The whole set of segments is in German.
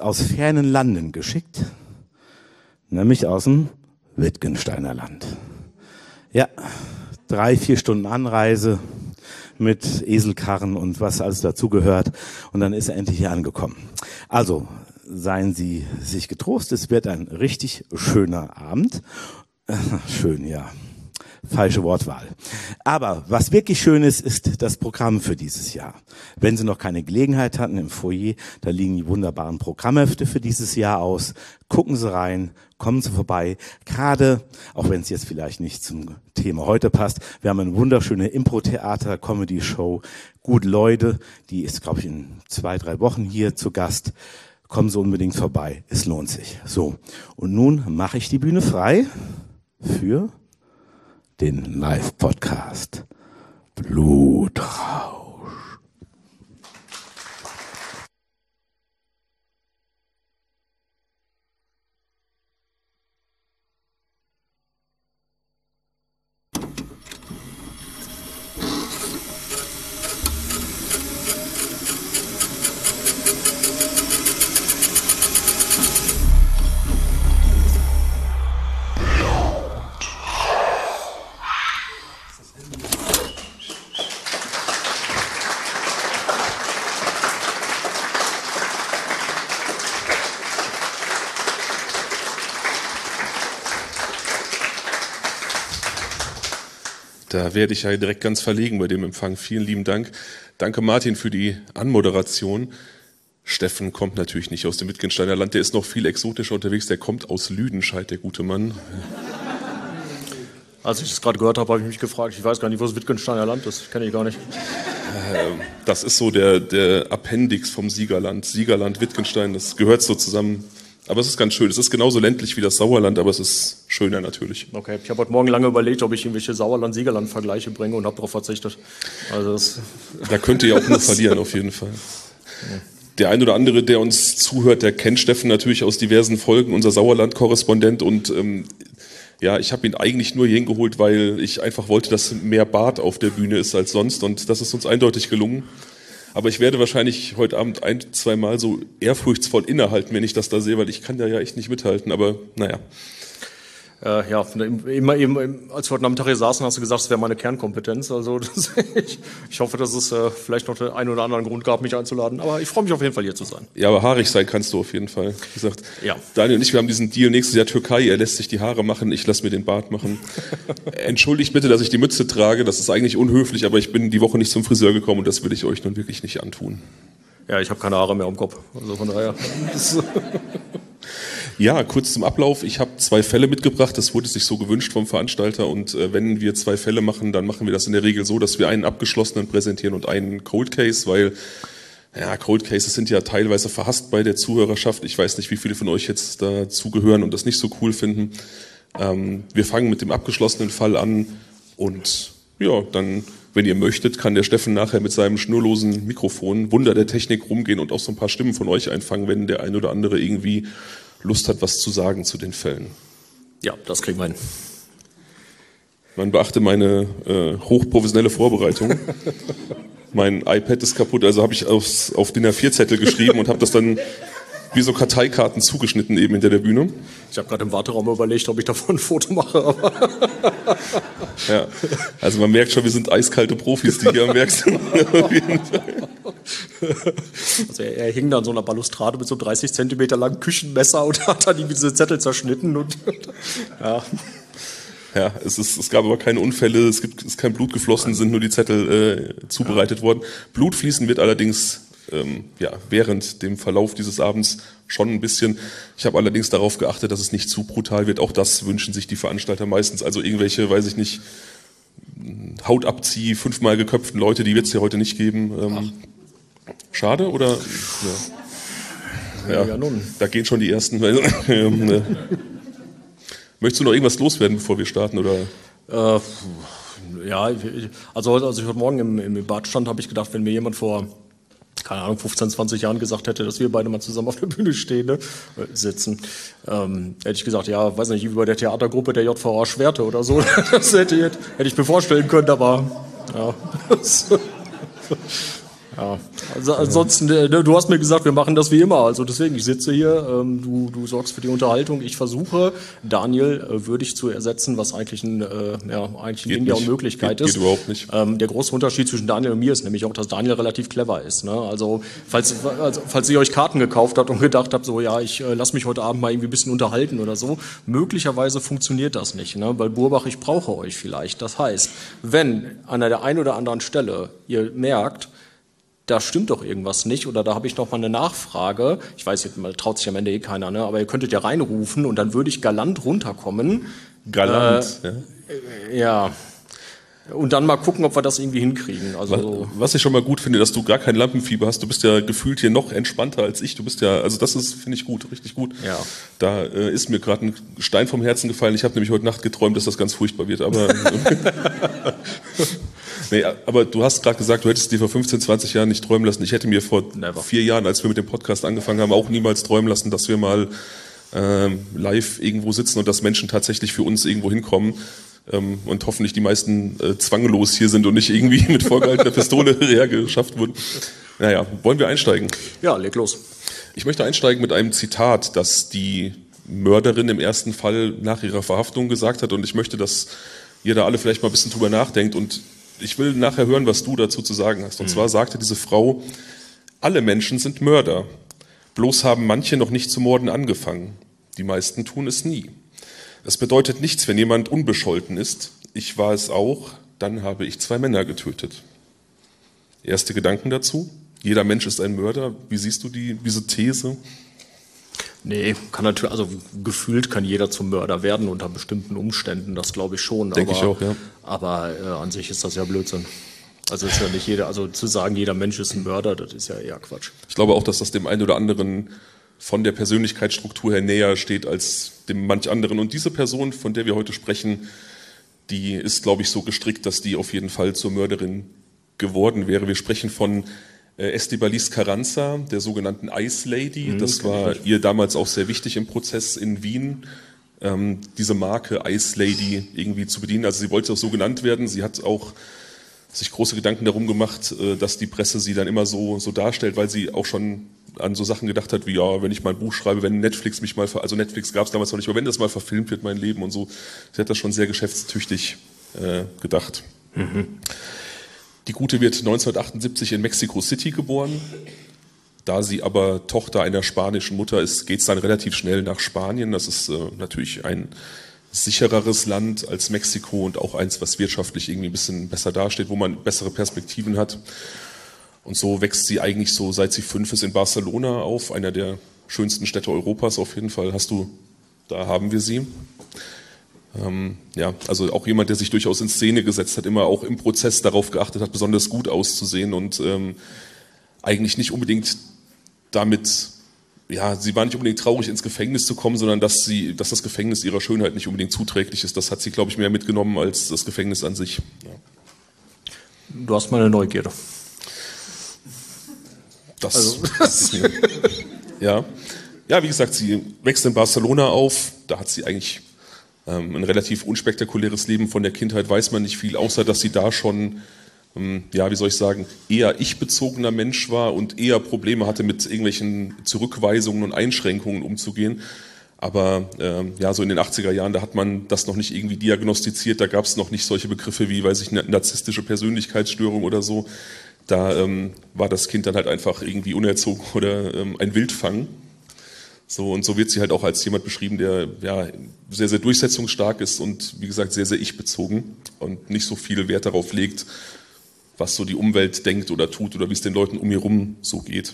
aus fernen Landen geschickt, nämlich aus dem Wittgensteiner Land. Ja, 3-4 Stunden Anreise mit Eselkarren und was alles dazugehört. Und dann ist er endlich hier angekommen. Also seien Sie sich getrost, es wird ein richtig schöner Abend. Schön, ja. Falsche Wortwahl. Aber was wirklich schön ist, ist das Programm für dieses Jahr. Wenn Sie noch keine Gelegenheit hatten im Foyer, da liegen die wunderbaren Programmhefte für dieses Jahr aus. Gucken Sie rein, kommen Sie vorbei. Gerade, auch wenn es jetzt vielleicht nicht zum Thema heute passt, wir haben eine wunderschöne Impro-Theater-Comedy-Show. Gute Leute, die ist, glaube ich, in 2-3 Wochen hier zu Gast. Kommen Sie unbedingt vorbei, es lohnt sich. So, und nun mache ich die Bühne frei für den Live-Podcast Blutrausch. Da werde ich ja direkt ganz verlegen bei dem Empfang. Vielen lieben Dank. Danke Martin für die Anmoderation. Steffen kommt natürlich nicht aus dem Wittgensteiner Land, der ist noch viel exotischer unterwegs, der kommt aus Lüdenscheid, der gute Mann. Als ich das gerade gehört habe, habe ich mich gefragt, ich weiß gar nicht, wo das Wittgensteiner Land ist, kenne ich gar nicht. Das ist so der Appendix vom Siegerland. Siegerland, Wittgenstein, das gehört so zusammen. Aber es ist ganz schön. Es ist genauso ländlich wie das Sauerland, aber es ist schöner natürlich. Okay, ich habe heute Morgen lange überlegt, ob ich irgendwelche Sauerland-Siegerland-Vergleiche bringe und habe darauf verzichtet. Also da könnt ihr ja auch nur verlieren, auf jeden Fall. Ja. Der ein oder andere, der uns zuhört, der kennt Steffen natürlich aus diversen Folgen, unser Sauerland-Korrespondent. Und ja, ich habe ihn eigentlich nur hier hingeholt, weil ich einfach wollte, dass mehr Bart auf der Bühne ist als sonst. Und das ist uns eindeutig gelungen. Aber ich werde wahrscheinlich heute Abend 1-2 Mal so ehrfurchtsvoll innehalten, wenn ich das da sehe, weil ich kann da ja echt nicht mithalten, aber naja. Ja, immer eben, als wir heute Nachmittag hier saßen, hast du gesagt, das wäre meine Kernkompetenz. Also ich hoffe, dass es vielleicht noch den einen oder anderen Grund gab, mich einzuladen. Aber ich freue mich auf jeden Fall, hier zu sein. Ja, aber haarig sein kannst du auf jeden Fall. Wie gesagt, ja. Daniel und ich, wir haben diesen Deal nächstes Jahr Türkei. Er lässt sich die Haare machen, ich lasse mir den Bart machen. Entschuldigt bitte, dass ich die Mütze trage. Das ist eigentlich unhöflich, aber ich bin die Woche nicht zum Friseur gekommen und das will ich euch nun wirklich nicht antun. Ja, ich habe keine Haare mehr am Kopf. Also von daher. Ja, kurz zum Ablauf. Ich habe 2 Fälle mitgebracht. Das wurde sich so gewünscht vom Veranstalter. Und wenn wir 2 Fälle machen, dann machen wir das in der Regel so, dass wir einen abgeschlossenen präsentieren und einen Cold Case, weil ja, Cold Cases sind ja teilweise verhasst bei der Zuhörerschaft. Ich weiß nicht, wie viele von euch jetzt dazugehören und das nicht so cool finden. Wir fangen mit dem abgeschlossenen Fall an und ja, dann, wenn ihr möchtet, kann der Steffen nachher mit seinem schnurlosen Mikrofon Wunder der Technik rumgehen und auch so ein paar Stimmen von euch einfangen, wenn der ein oder andere irgendwie Lust hat, was zu sagen zu den Fällen. Ja, das kriegen wir hin. Man beachte meine hochprofessionelle Vorbereitung. Mein iPad ist kaputt, also habe ich auf DIN A4-Zettel geschrieben und habe das dann wie so Karteikarten zugeschnitten eben hinter der Bühne. Ich habe gerade im Warteraum überlegt, ob ich davon ein Foto mache. Aber ja, also man merkt schon, wir sind eiskalte Profis, die hier am Werk sind. Auf jeden Fall. Also er hing da an so einer Balustrade mit so 30 Zentimeter langen Küchenmesser und hat dann diese Zettel zerschnitten. Und ja. Ja, es gab aber keine Unfälle, es ist kein Blut geflossen, sind nur die Zettel zubereitet worden. Blut fließen wird allerdings während dem Verlauf dieses Abends schon ein bisschen. Ich habe allerdings darauf geachtet, dass es nicht zu brutal wird. Auch das wünschen sich die Veranstalter meistens. Also irgendwelche, weiß ich nicht, Hautabzieh, 5-mal geköpften Leute, die wird es ja heute nicht geben. Schade oder? Ja, nun. Da gehen schon die ersten. Möchtest du noch irgendwas loswerden, bevor wir starten? Oder? Ja, also als ich heute Morgen im Bad stand, habe ich gedacht, wenn mir jemand vor, keine Ahnung, 15, 20 Jahren gesagt hätte, dass wir beide mal zusammen auf der Bühne stehen, sitzen, hätte ich gesagt, ja, weiß nicht, wie bei der Theatergruppe der JVA Schwerte oder so. Das hätte ich mir vorstellen können, aber ja. Ja, also ansonsten, du hast mir gesagt, wir machen das wie immer. Also deswegen, ich sitze hier, du sorgst für die Unterhaltung. Ich versuche, Daniel würdig zu ersetzen, was eigentlich ein Ding der Unmöglichkeit ist. Geht überhaupt nicht. Der große Unterschied zwischen Daniel und mir ist nämlich auch, dass Daniel relativ clever ist. Ne? Also falls ihr euch Karten gekauft habt und gedacht habt, so ja, ich lasse mich heute Abend mal irgendwie ein bisschen unterhalten oder so, möglicherweise funktioniert das nicht. Ne? Weil Burbach, ich brauche euch vielleicht. Das heißt, wenn an der einen oder anderen Stelle ihr merkt, da stimmt doch irgendwas nicht oder da habe ich noch mal eine Nachfrage. Ich weiß, jetzt traut sich am Ende keiner, ne? Aber ihr könntet ja reinrufen und dann würde ich galant runterkommen. Galant, ja. Und dann mal gucken, ob wir das irgendwie hinkriegen. Also was ich schon mal gut finde, dass du gar kein Lampenfieber hast. Du bist ja gefühlt hier noch entspannter als ich. Du bist ja, also das ist, finde ich gut, richtig gut. Ja. Da ist mir gerade ein Stein vom Herzen gefallen. Ich habe nämlich heute Nacht geträumt, dass das ganz furchtbar wird. Aber nee, aber du hast gerade gesagt, du hättest dir vor 15, 20 Jahren nicht träumen lassen. Ich hätte mir vor 4 Jahren, als wir mit dem Podcast angefangen haben, auch niemals träumen lassen, dass wir mal live irgendwo sitzen und dass Menschen tatsächlich für uns irgendwo hinkommen. Und hoffentlich die meisten zwanglos hier sind und nicht irgendwie mit vorgehaltener Pistole hergeschafft wurden. Naja, wollen wir einsteigen? Ja, leg los. Ich möchte einsteigen mit einem Zitat, das die Mörderin im ersten Fall nach ihrer Verhaftung gesagt hat. Und ich möchte, dass ihr da alle vielleicht mal ein bisschen drüber nachdenkt. Und ich will nachher hören, was du dazu zu sagen hast. Und zwar sagte diese Frau, alle Menschen sind Mörder. Bloß haben manche noch nicht zu morden angefangen. Die meisten tun es nie. Es bedeutet nichts, wenn jemand unbescholten ist. Ich war es auch, dann habe ich 2 Männer getötet. Erste Gedanken dazu? Jeder Mensch ist ein Mörder. Wie siehst du diese These? Nee, kann natürlich, also gefühlt kann jeder zum Mörder werden unter bestimmten Umständen, das glaube ich schon. Denke ich auch, ja. Aber an sich ist das ja Blödsinn. Also ist ja nicht jeder, also zu sagen, jeder Mensch ist ein Mörder, das ist ja eher Quatsch. Ich glaube auch, dass das dem einen oder anderen von der Persönlichkeitsstruktur her näher steht als dem manch anderen. Und diese Person, von der wir heute sprechen, die ist, glaube ich, so gestrickt, dass die auf jeden Fall zur Mörderin geworden wäre. Wir sprechen von Estibaliz Carranza, der sogenannten Ice Lady. Das war ihr damals auch sehr wichtig im Prozess in Wien, diese Marke Ice Lady irgendwie zu bedienen. Also sie wollte auch so genannt werden. Sie hat auch sich große Gedanken darum gemacht, dass die Presse sie dann immer so darstellt, weil sie auch schon an so Sachen gedacht hat, wie ja, wenn ich mal ein Buch schreibe, wenn Netflix mich mal, also Netflix gab es damals noch nicht, aber wenn das mal verfilmt wird, mein Leben und so, sie hat das schon sehr geschäftstüchtig gedacht. Die Gute wird 1978 in Mexico City geboren. Da sie aber Tochter einer spanischen Mutter ist, geht es dann relativ schnell nach Spanien. Das ist natürlich ein sichereres Land als Mexiko und auch eins, was wirtschaftlich irgendwie ein bisschen besser dasteht, wo man bessere Perspektiven hat. Und so wächst sie eigentlich so, seit sie 5 ist, in Barcelona auf, einer der schönsten Städte Europas auf jeden Fall. Da haben wir sie. Ja, also auch jemand, der sich durchaus in Szene gesetzt hat, immer auch im Prozess darauf geachtet hat, besonders gut auszusehen und eigentlich nicht unbedingt damit, ja, sie war nicht unbedingt traurig, ins Gefängnis zu kommen, sondern dass das Gefängnis ihrer Schönheit nicht unbedingt zuträglich ist. Das hat sie, glaube ich, mehr mitgenommen als das Gefängnis an sich. Ja. Du hast meine Neugierde. Ja, wie gesagt, sie wächst in Barcelona auf. Da hat sie eigentlich ein relativ unspektakuläres Leben. Von der Kindheit weiß man nicht viel, außer dass sie da schon, ja, wie soll ich sagen, eher ich-bezogener Mensch war und eher Probleme hatte, mit irgendwelchen Zurückweisungen und Einschränkungen umzugehen. Aber ja, so in den 80er Jahren, da hat man das noch nicht irgendwie diagnostiziert. Da gab es noch nicht solche Begriffe wie, weiß ich, narzisstische Persönlichkeitsstörung oder so. Da war das Kind dann halt einfach irgendwie unerzogen oder ein Wildfang. So, und so wird sie halt auch als jemand beschrieben, der ja sehr, sehr durchsetzungsstark ist und wie gesagt sehr, sehr ich-bezogen und nicht so viel Wert darauf legt, was so die Umwelt denkt oder tut oder wie es den Leuten um ihr rum so geht.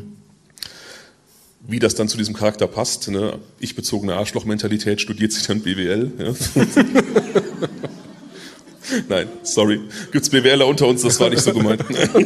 Wie das dann zu diesem Charakter passt, ne? Ich-bezogene Arschloch-Mentalität, studiert sie dann BWL. Ja? Nein, sorry. Gibt's BWLer unter uns? Das war nicht so gemeint.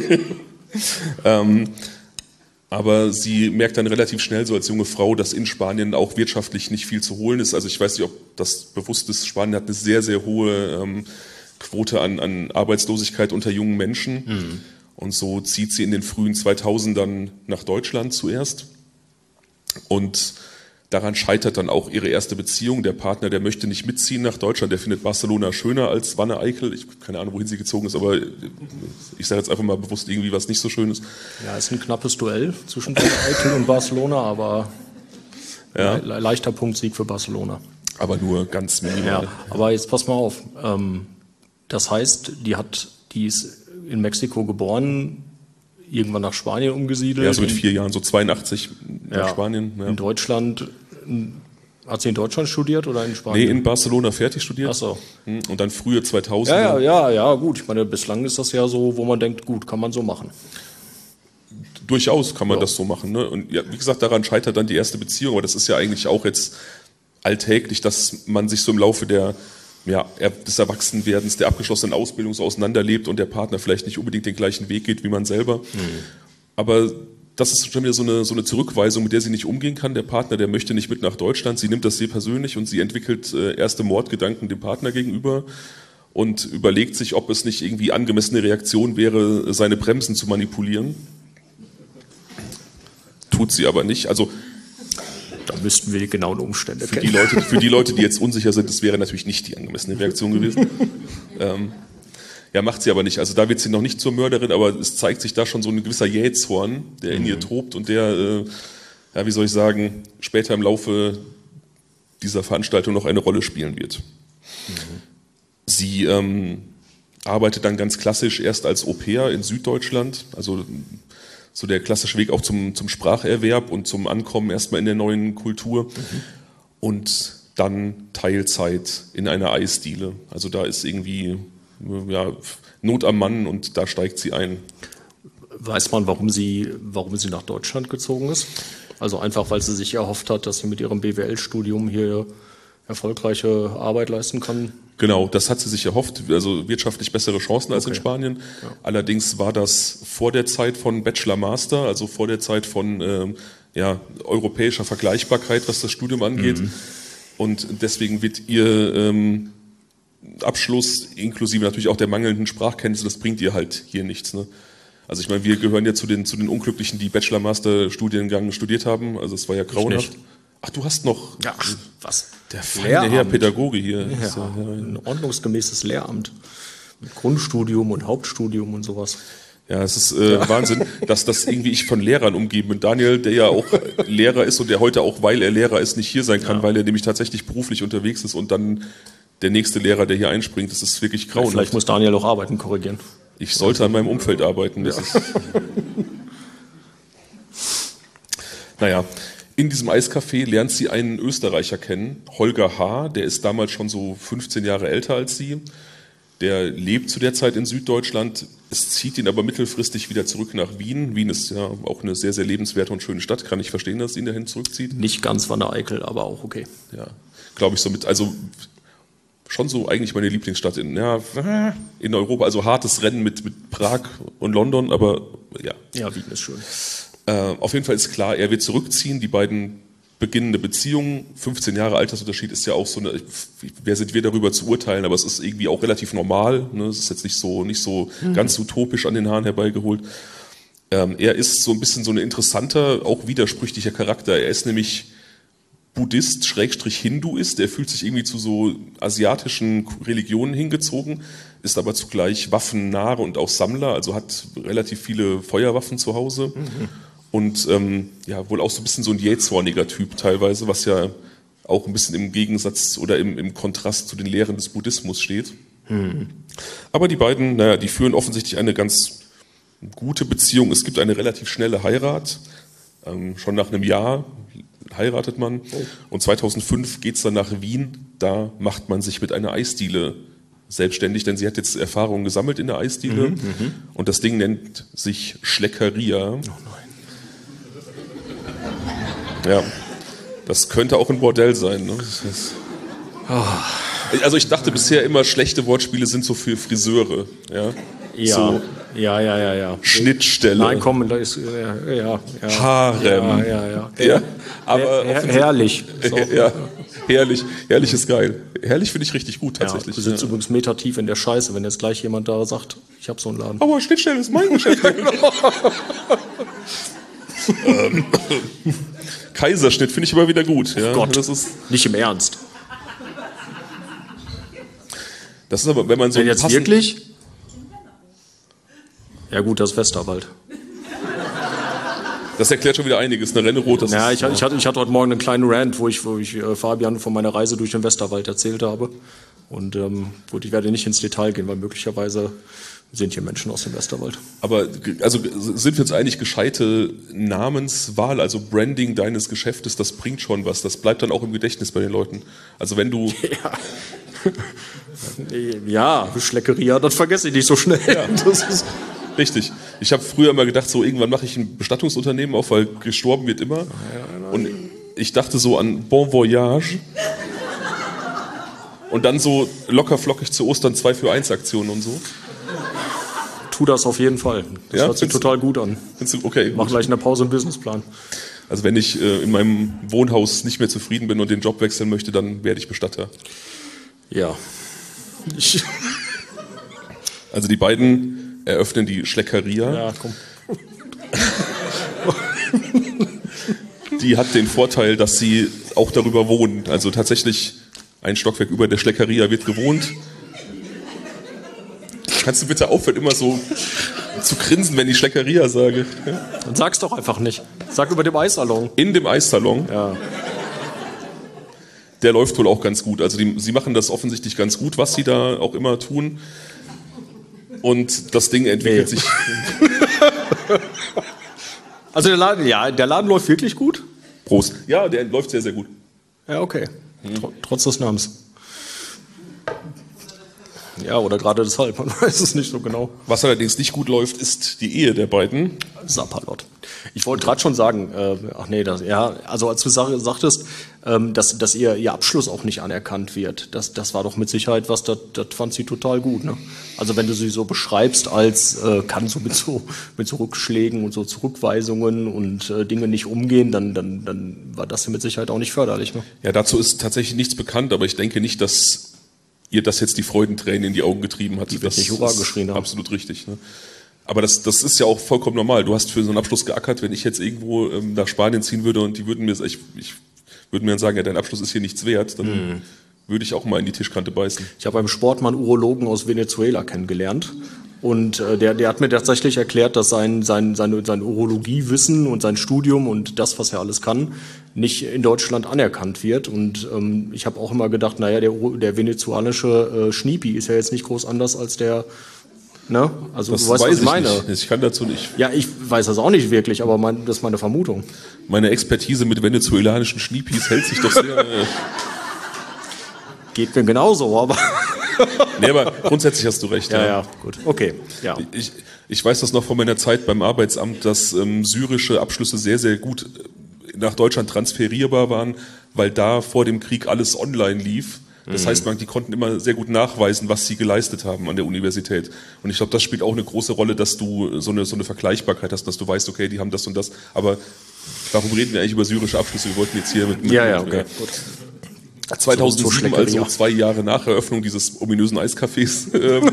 Aber sie merkt dann relativ schnell so als junge Frau, dass in Spanien auch wirtschaftlich nicht viel zu holen ist. Also ich weiß nicht, ob das bewusst ist. Spanien hat eine sehr, sehr hohe Quote an Arbeitslosigkeit unter jungen Menschen. Und so zieht sie in den frühen 2000ern nach Deutschland zuerst und Daran scheitert dann auch ihre erste Beziehung. Der Partner, der möchte nicht mitziehen nach Deutschland, der findet Barcelona schöner als Wanne-Eickel. Ich habe keine Ahnung, wohin sie gezogen ist, aber ich sage jetzt einfach mal bewusst irgendwie was nicht so Schönes. Ja, ist ein knappes Duell zwischen Wanne-Eickel und Barcelona, aber leichter Punktsieg für Barcelona. Aber nur ganz minimal. Ja, aber jetzt pass mal auf. Das heißt, die ist in Mexiko geboren, irgendwann nach Spanien umgesiedelt. Ja, so mit 4 Jahren, so 82 nach Spanien. Ja. In Deutschland, hat sie in Deutschland studiert oder in Spanien? Nee, in Barcelona fertig studiert. Ach so. Und dann frühe 2000. Ja, gut. Ich meine, bislang ist das ja so, wo man denkt, gut, kann man so machen. Durchaus kann man das so machen. Ne? Und ja, wie gesagt, daran scheitert dann die erste Beziehung. Aber das ist ja eigentlich auch jetzt alltäglich, dass man sich so im Laufe des Erwachsenwerdens, der abgeschlossenen Ausbildung so auseinanderlebt und der Partner vielleicht nicht unbedingt den gleichen Weg geht wie man selber. Aber das ist schon wieder so eine Zurückweisung, mit der sie nicht umgehen kann. Der Partner, der möchte nicht mit nach Deutschland. Sie nimmt das sehr persönlich und sie entwickelt erste Mordgedanken dem Partner gegenüber und überlegt sich, ob es nicht irgendwie angemessene Reaktion wäre, seine Bremsen zu manipulieren. Tut sie aber nicht. Also da müssten wir die genauen Umstände kennen. Für die Leute, die jetzt unsicher sind, das wäre natürlich nicht die angemessene Reaktion gewesen. Macht sie aber nicht. Also da wird sie noch nicht zur Mörderin, aber es zeigt sich da schon so ein gewisser Jähzorn, der in ihr tobt und der, wie soll ich sagen, später im Laufe dieser Veranstaltung noch eine Rolle spielen wird. Sie arbeitet dann ganz klassisch erst als Au-pair in Süddeutschland, also so der klassische Weg auch zum Spracherwerb und zum Ankommen erstmal in der neuen Kultur und dann Teilzeit in einer Eisdiele. Also da ist irgendwie Not am Mann und da steigt sie ein. Weiß man, warum sie nach Deutschland gezogen ist? Also einfach, weil sie sich erhofft hat, dass sie mit ihrem BWL-Studium hier erfolgreiche Arbeit leisten kann? Genau, das hat sie sich erhofft, also wirtschaftlich bessere Chancen als in Spanien. Ja. Allerdings war das vor der Zeit von Bachelor-Master, also vor der Zeit von europäischer Vergleichbarkeit, was das Studium angeht. Und deswegen wird ihr Abschluss, inklusive natürlich auch der mangelnden Sprachkenntnisse, das bringt ihr halt hier nichts. Ne? Also ich meine, wir gehören ja zu den Unglücklichen, die Bachelor-Master-Studiengang studiert haben. Also es war ja grauenhaft. Ach, du hast noch... Ja, was? Der feine Herr Pädagoge hier. Ja, ein ordnungsgemäßes Lehramt. Mit Grundstudium und Hauptstudium und sowas. Ja, es ist Wahnsinn, dass das irgendwie ich von Lehrern umgeben bin. Daniel, der ja auch Lehrer ist und der heute auch, weil er Lehrer ist, nicht hier sein kann, weil er nämlich tatsächlich beruflich unterwegs ist und dann der nächste Lehrer, der hier einspringt, das ist wirklich grauenhaft. Vielleicht muss Daniel auch Arbeiten korrigieren. Ich sollte an meinem Umfeld arbeiten. Das ist naja, in diesem Eiscafé lernt sie einen Österreicher kennen, Holger H., der ist damals schon so 15 Jahre älter als sie. Der lebt zu der Zeit in Süddeutschland. Es zieht ihn aber mittelfristig wieder zurück nach Wien. Wien ist ja auch eine sehr, sehr lebenswerte und schöne Stadt. Kann ich verstehen, dass es ihn dahin zurückzieht. Nicht ganz Wanne-Eickel, aber auch okay. Ja, glaube ich so mit. Also schon so eigentlich meine Lieblingsstadt in Europa. Also hartes Rennen mit Prag und London, aber ja. Ja, Wien ist schön. Auf jeden Fall ist klar, er wird zurückziehen. Die beiden beginnende Beziehung, 15 Jahre Altersunterschied ist ja auch so eine, wer sind wir darüber zu urteilen, aber es ist irgendwie auch relativ normal. Ne? Es ist jetzt nicht so ganz utopisch an den Haaren herbeigeholt. Er ist so ein bisschen so ein interessanter, auch widersprüchlicher Charakter. Er ist nämlich Buddhist, Hinduist, der fühlt sich irgendwie zu so asiatischen Religionen hingezogen, ist aber zugleich waffennah und auch Sammler, also hat relativ viele Feuerwaffen zu Hause und wohl auch so ein bisschen so ein jähzorniger Typ teilweise, was ja auch ein bisschen im Gegensatz oder im Kontrast zu den Lehren des Buddhismus steht. Aber die beiden, die führen offensichtlich eine ganz gute Beziehung. Es gibt eine relativ schnelle Heirat, schon nach einem Jahr heiratet man und 2005 geht's dann nach Wien, da macht man sich mit einer Eisdiele selbstständig, denn sie hat jetzt Erfahrungen gesammelt in der Eisdiele und das Ding nennt sich Schleckeria. Oh nein. Ja, das könnte auch ein Bordell sein. Ne? Also ich dachte bisher immer, schlechte Wortspiele sind so für Friseure. Ja. So. Ja. Schnittstelle. Nein, komm, da ist ja. Harem. Ja. Aber herrlich. So. Ja, herrlich ist geil. Herrlich finde ich richtig gut tatsächlich. Du sitzt übrigens metertief in der Scheiße, wenn jetzt gleich jemand da sagt, ich habe so einen Laden. Aber Schnittstelle ist mein Geschäft. Kaiserschnitt finde ich immer wieder gut. Ja, Gott, das ist nicht im Ernst. aber, wenn man so Wenn jetzt wirklich? Ja gut, das ist Westerwald. Das erklärt schon wieder einiges. Eine Renne-Rot, das Ja, ist, ich hatte heute Morgen einen kleinen Rant, wo ich Fabian von meiner Reise durch den Westerwald erzählt habe. Und gut, ich werde nicht ins Detail gehen, weil möglicherweise sind hier Menschen aus dem Westerwald. Aber also sind wir jetzt eigentlich gescheite Namenswahl, also Branding deines Geschäftes, das bringt schon was. Das bleibt dann auch im Gedächtnis bei den Leuten. Also wenn du... Ja, Schleckeria, das vergesse ich nicht so schnell. Ja. Das ist Richtig. Ich habe früher immer gedacht, so irgendwann mache ich ein Bestattungsunternehmen auf, weil gestorben wird immer. Und ich dachte so an Bon Voyage. Und dann so locker flockig zu Ostern 2 für 1 Aktionen und so. Tu das auf jeden Fall. Das hört sich total gut an. Okay, Mach gleich eine Pause im Businessplan. Also wenn ich in meinem Wohnhaus nicht mehr zufrieden bin und den Job wechseln möchte, dann werde ich Bestatter. Ja. Also die beiden eröffnen die Schleckeria. Ja, komm. Die hat den Vorteil, dass sie auch darüber wohnen. Also tatsächlich ein Stockwerk über der Schleckeria wird gewohnt. Kannst du bitte aufhören, immer so zu grinsen, wenn ich Schleckeria sage? Ja? Dann sag's doch einfach nicht. Sag über dem Eissalon. In dem Eissalon. Ja. Der läuft wohl auch ganz gut. Also sie machen das offensichtlich ganz gut, was sie da auch immer tun. Und das Ding entwickelt sich. Also der Laden läuft wirklich gut? Prost. Ja, der läuft sehr, sehr gut. Ja, okay. Trotz des Namens. Ja, oder gerade deshalb, man weiß es nicht so genau. Was allerdings nicht gut läuft, ist die Ehe der beiden. Sapperlot. Ich wollte gerade schon sagen, also als du sagtest, dass ihr Abschluss auch nicht anerkannt wird, das war doch mit Sicherheit was, das fand sie total gut. Ne? Also wenn du sie so beschreibst als kann so mit so Rückschlägen und so Zurückweisungen und Dinge nicht umgehen, dann war das mit Sicherheit auch nicht förderlich. Ne? Ja, dazu ist tatsächlich nichts bekannt, aber ich denke nicht, dass ihr das jetzt die Freudentränen in die Augen getrieben hat. Die wird nicht Hurra geschrien haben. Absolut richtig. Ne? Aber das ist ja auch vollkommen normal. Du hast für so einen Abschluss geackert. Wenn ich jetzt irgendwo nach Spanien ziehen würde und die würden mir dann sagen, ja, dein Abschluss ist hier nichts wert, dann würde ich auch mal in die Tischkante beißen. Ich habe beim Sportmann Urologen aus Venezuela kennengelernt. Und der hat mir tatsächlich erklärt, dass sein Urologiewissen und sein Studium und das, was er alles kann, nicht in Deutschland anerkannt wird. Und ich habe auch immer gedacht, naja, der venezuelanische Schniepi ist ja jetzt nicht groß anders als der, ne? Also Das du weißt, was ich meine. Nicht. Ich kann dazu nicht. Ja, ich weiß das auch nicht wirklich, aber das ist meine Vermutung. Meine Expertise mit venezolanischen Schniepis hält sich doch sehr... Geht mir genauso, aber... Nee, aber grundsätzlich hast du recht. Ja, gut. Okay, ja. Ich weiß das noch von meiner Zeit beim Arbeitsamt, dass syrische Abschlüsse sehr, sehr gut nach Deutschland transferierbar waren, weil da vor dem Krieg alles online lief. Das heißt, die konnten immer sehr gut nachweisen, was sie geleistet haben an der Universität. Und ich glaube, das spielt auch eine große Rolle, dass du so eine Vergleichbarkeit hast, dass du weißt, okay, die haben das und das. Aber warum reden wir eigentlich über syrische Abschlüsse? Wir wollten jetzt hier mit Okay, gut. 2007, also 2 Jahre nach Eröffnung dieses ominösen Eiscafés,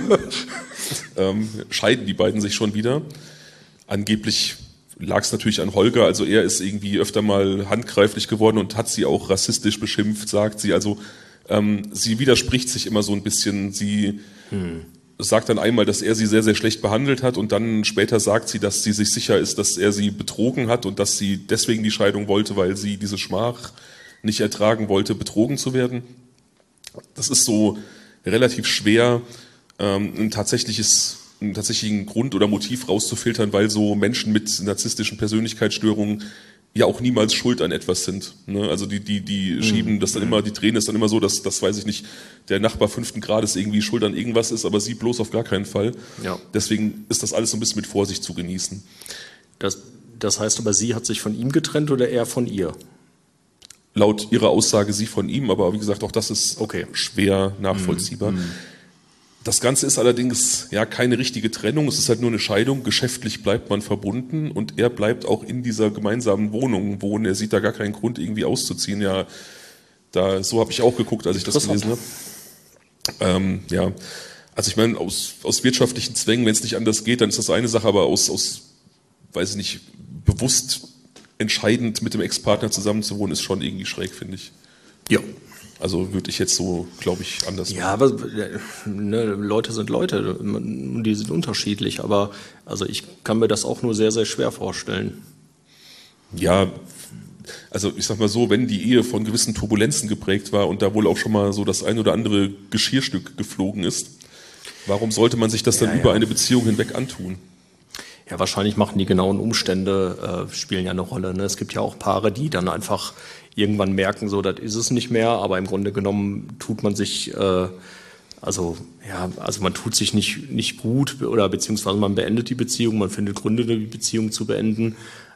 scheiden die beiden sich schon wieder. Angeblich lag es natürlich an Holger, also er ist irgendwie öfter mal handgreiflich geworden und hat sie auch rassistisch beschimpft, sagt sie. Also sie widerspricht sich immer so ein bisschen. Sie sagt dann einmal, dass er sie sehr, sehr schlecht behandelt hat und dann später sagt sie, dass sie sich sicher ist, dass er sie betrogen hat und dass sie deswegen die Scheidung wollte, weil sie diese Schmach nicht ertragen wollte, betrogen zu werden. Das ist so relativ schwer, einen tatsächlichen Grund oder Motiv rauszufiltern, weil so Menschen mit narzisstischen Persönlichkeitsstörungen ja auch niemals schuld an etwas sind. Ne? Also die schieben das dann immer, die drehen es dann immer so, dass, das weiß ich nicht, der Nachbar 5. Grades irgendwie schuld an irgendwas ist, aber sie bloß auf gar keinen Fall. Ja. Deswegen ist das alles so ein bisschen mit Vorsicht zu genießen. Das heißt aber, sie hat sich von ihm getrennt oder er von ihr? Laut ihrer Aussage sie von ihm, aber wie gesagt, auch das ist Okay. schwer nachvollziehbar. Das Ganze ist allerdings ja keine richtige Trennung, es ist halt nur eine Scheidung. Geschäftlich bleibt man verbunden und er bleibt auch in dieser gemeinsamen Wohnung wohnen. Er sieht da gar keinen Grund, irgendwie auszuziehen. Ja, so habe ich auch geguckt, als ich das gelesen habe. Ja, also ich meine, aus wirtschaftlichen Zwängen, wenn es nicht anders geht, dann ist das eine Sache, aber aus weiß ich nicht, bewusst entscheidend mit dem Ex-Partner zusammenzuwohnen, ist schon irgendwie schräg, finde ich. Ja. Also würde ich jetzt so, glaube ich, anders machen. Ja, aber ne, Leute sind Leute, die sind unterschiedlich, aber also ich kann mir das auch nur sehr, sehr schwer vorstellen. Ja, also ich sag mal so, wenn die Ehe von gewissen Turbulenzen geprägt war und da wohl auch schon mal so das ein oder andere Geschirrstück geflogen ist, warum sollte man sich das dann über eine Beziehung hinweg antun? Ja, wahrscheinlich machen die genauen Umstände, spielen ja eine Rolle. Ne? Es gibt ja auch Paare, die dann einfach irgendwann merken, so, das ist es nicht mehr, aber im Grunde genommen tut man sich, also man tut sich nicht gut oder beziehungsweise man beendet die Beziehung, man findet Gründe, die Beziehung zu beenden.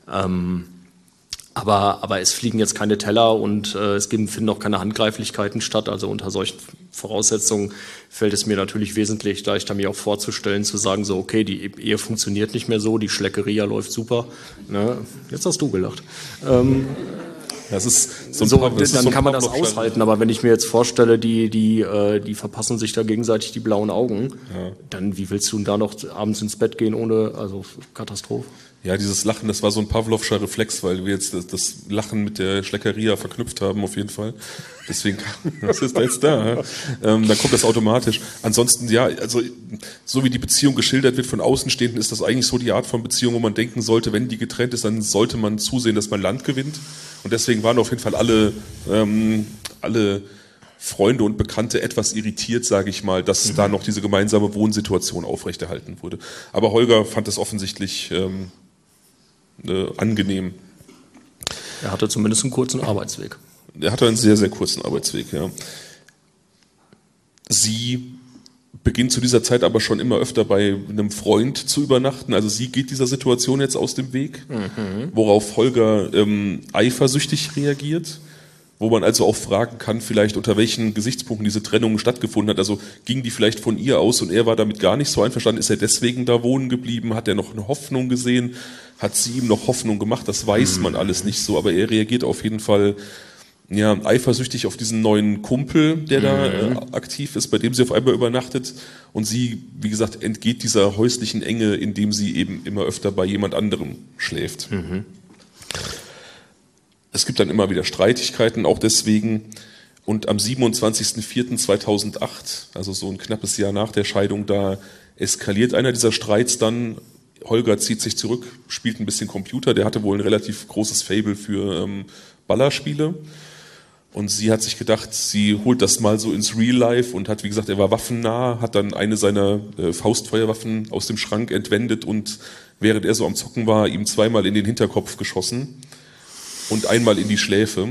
Aber es fliegen jetzt keine Teller und finden auch keine Handgreiflichkeiten statt. Also unter solchen Voraussetzungen fällt es mir natürlich wesentlich leichter, mir auch vorzustellen, zu sagen, so, okay, die Ehe funktioniert nicht mehr so, die Schleckeria läuft super. Ne? Jetzt hast du gelacht. Das ist dann kann man das aushalten, aber wenn ich mir jetzt vorstelle, die verpassen sich da gegenseitig die blauen Augen, dann wie willst du denn da noch abends ins Bett gehen also Katastrophe? Ja, dieses Lachen, das war so ein Pavlovscher Reflex, weil wir jetzt das Lachen mit der Schleckeria verknüpft haben, auf jeden Fall. Deswegen, was ist da jetzt da? Dann kommt das automatisch. Ansonsten, ja, also so wie die Beziehung geschildert wird von Außenstehenden, ist das eigentlich so die Art von Beziehung, wo man denken sollte, wenn die getrennt ist, dann sollte man zusehen, dass man Land gewinnt. Und deswegen waren auf jeden Fall alle Freunde und Bekannte etwas irritiert, sage ich mal, dass da noch diese gemeinsame Wohnsituation aufrechterhalten wurde. Aber Holger fand das offensichtlich angenehm. Er hatte zumindest einen kurzen Arbeitsweg. Er hatte einen sehr, sehr kurzen Arbeitsweg, ja. Sie beginnt zu dieser Zeit aber schon immer öfter bei einem Freund zu übernachten. Also sie geht dieser Situation jetzt aus dem Weg, worauf Holger eifersüchtig reagiert. Wo man also auch fragen kann, vielleicht unter welchen Gesichtspunkten diese Trennung stattgefunden hat. Also ging die vielleicht von ihr aus und er war damit gar nicht so einverstanden? Ist er deswegen da wohnen geblieben? Hat er noch eine Hoffnung gesehen? Hat sie ihm noch Hoffnung gemacht? Das weiß man alles nicht so, aber er reagiert auf jeden Fall eifersüchtig auf diesen neuen Kumpel, der da aktiv ist, bei dem sie auf einmal übernachtet. Und sie, wie gesagt, entgeht dieser häuslichen Enge, indem sie eben immer öfter bei jemand anderem schläft. Es gibt dann immer wieder Streitigkeiten, auch deswegen. Und am 27.04.2008, also so ein knappes Jahr nach der Scheidung, da eskaliert einer dieser Streits dann. Holger zieht sich zurück, spielt ein bisschen Computer. Der hatte wohl ein relativ großes Faible für Ballerspiele. Und sie hat sich gedacht, sie holt das mal so ins Real Life und hat, wie gesagt, er war waffennah, hat dann eine seiner Faustfeuerwaffen aus dem Schrank entwendet und während er so am Zocken war, ihm zweimal in den Hinterkopf geschossen. Und einmal in die Schläfe.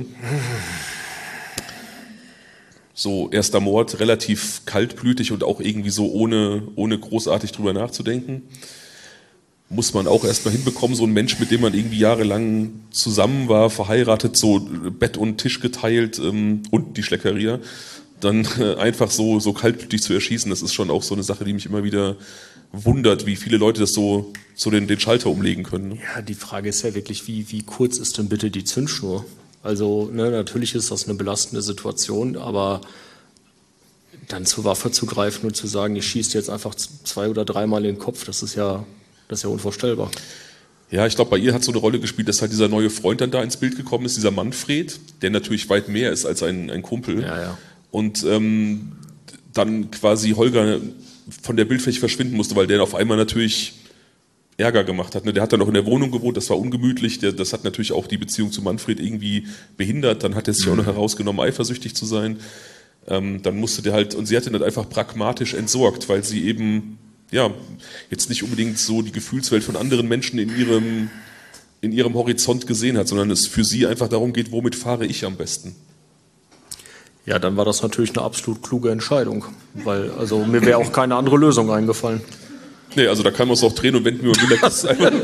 So, erster Mord, relativ kaltblütig und auch irgendwie so ohne großartig drüber nachzudenken. Muss man auch erstmal hinbekommen, so ein Mensch, mit dem man irgendwie jahrelang zusammen war, verheiratet, so Bett und Tisch geteilt und die Schleckeria, dann einfach so kaltblütig zu erschießen, das ist schon auch so eine Sache, die mich immer wieder wundert, wie viele Leute das so den Schalter umlegen können. Ja, die Frage ist ja wirklich, wie kurz ist denn bitte die Zündschnur? Also natürlich ist das eine belastende Situation, aber dann zur Waffe zu greifen und zu sagen, ich schieße jetzt einfach 2 oder 3 Mal in den Kopf, das ist ja unvorstellbar. Ja, ich glaube, bei ihr hat so eine Rolle gespielt, dass halt dieser neue Freund dann da ins Bild gekommen ist, dieser Manfred, der natürlich weit mehr ist als ein Kumpel. Ja. Und dann quasi Holger von der Bildfläche verschwinden musste, weil der auf einmal natürlich Ärger gemacht hat. Der hat dann auch in der Wohnung gewohnt, das war ungemütlich, das hat natürlich auch die Beziehung zu Manfred irgendwie behindert, dann hat er sich auch noch herausgenommen, eifersüchtig zu sein. Dann musste der halt, und sie hat ihn dann einfach pragmatisch entsorgt, weil sie eben, jetzt nicht unbedingt so die Gefühlswelt von anderen Menschen in ihrem Horizont gesehen hat, sondern es für sie einfach darum geht, womit fahre ich am besten. Ja, dann war das natürlich eine absolut kluge Entscheidung, weil also mir wäre auch keine andere Lösung eingefallen. Nee, also da kann man es auch drehen und wenden, wie man will. Das ist einfach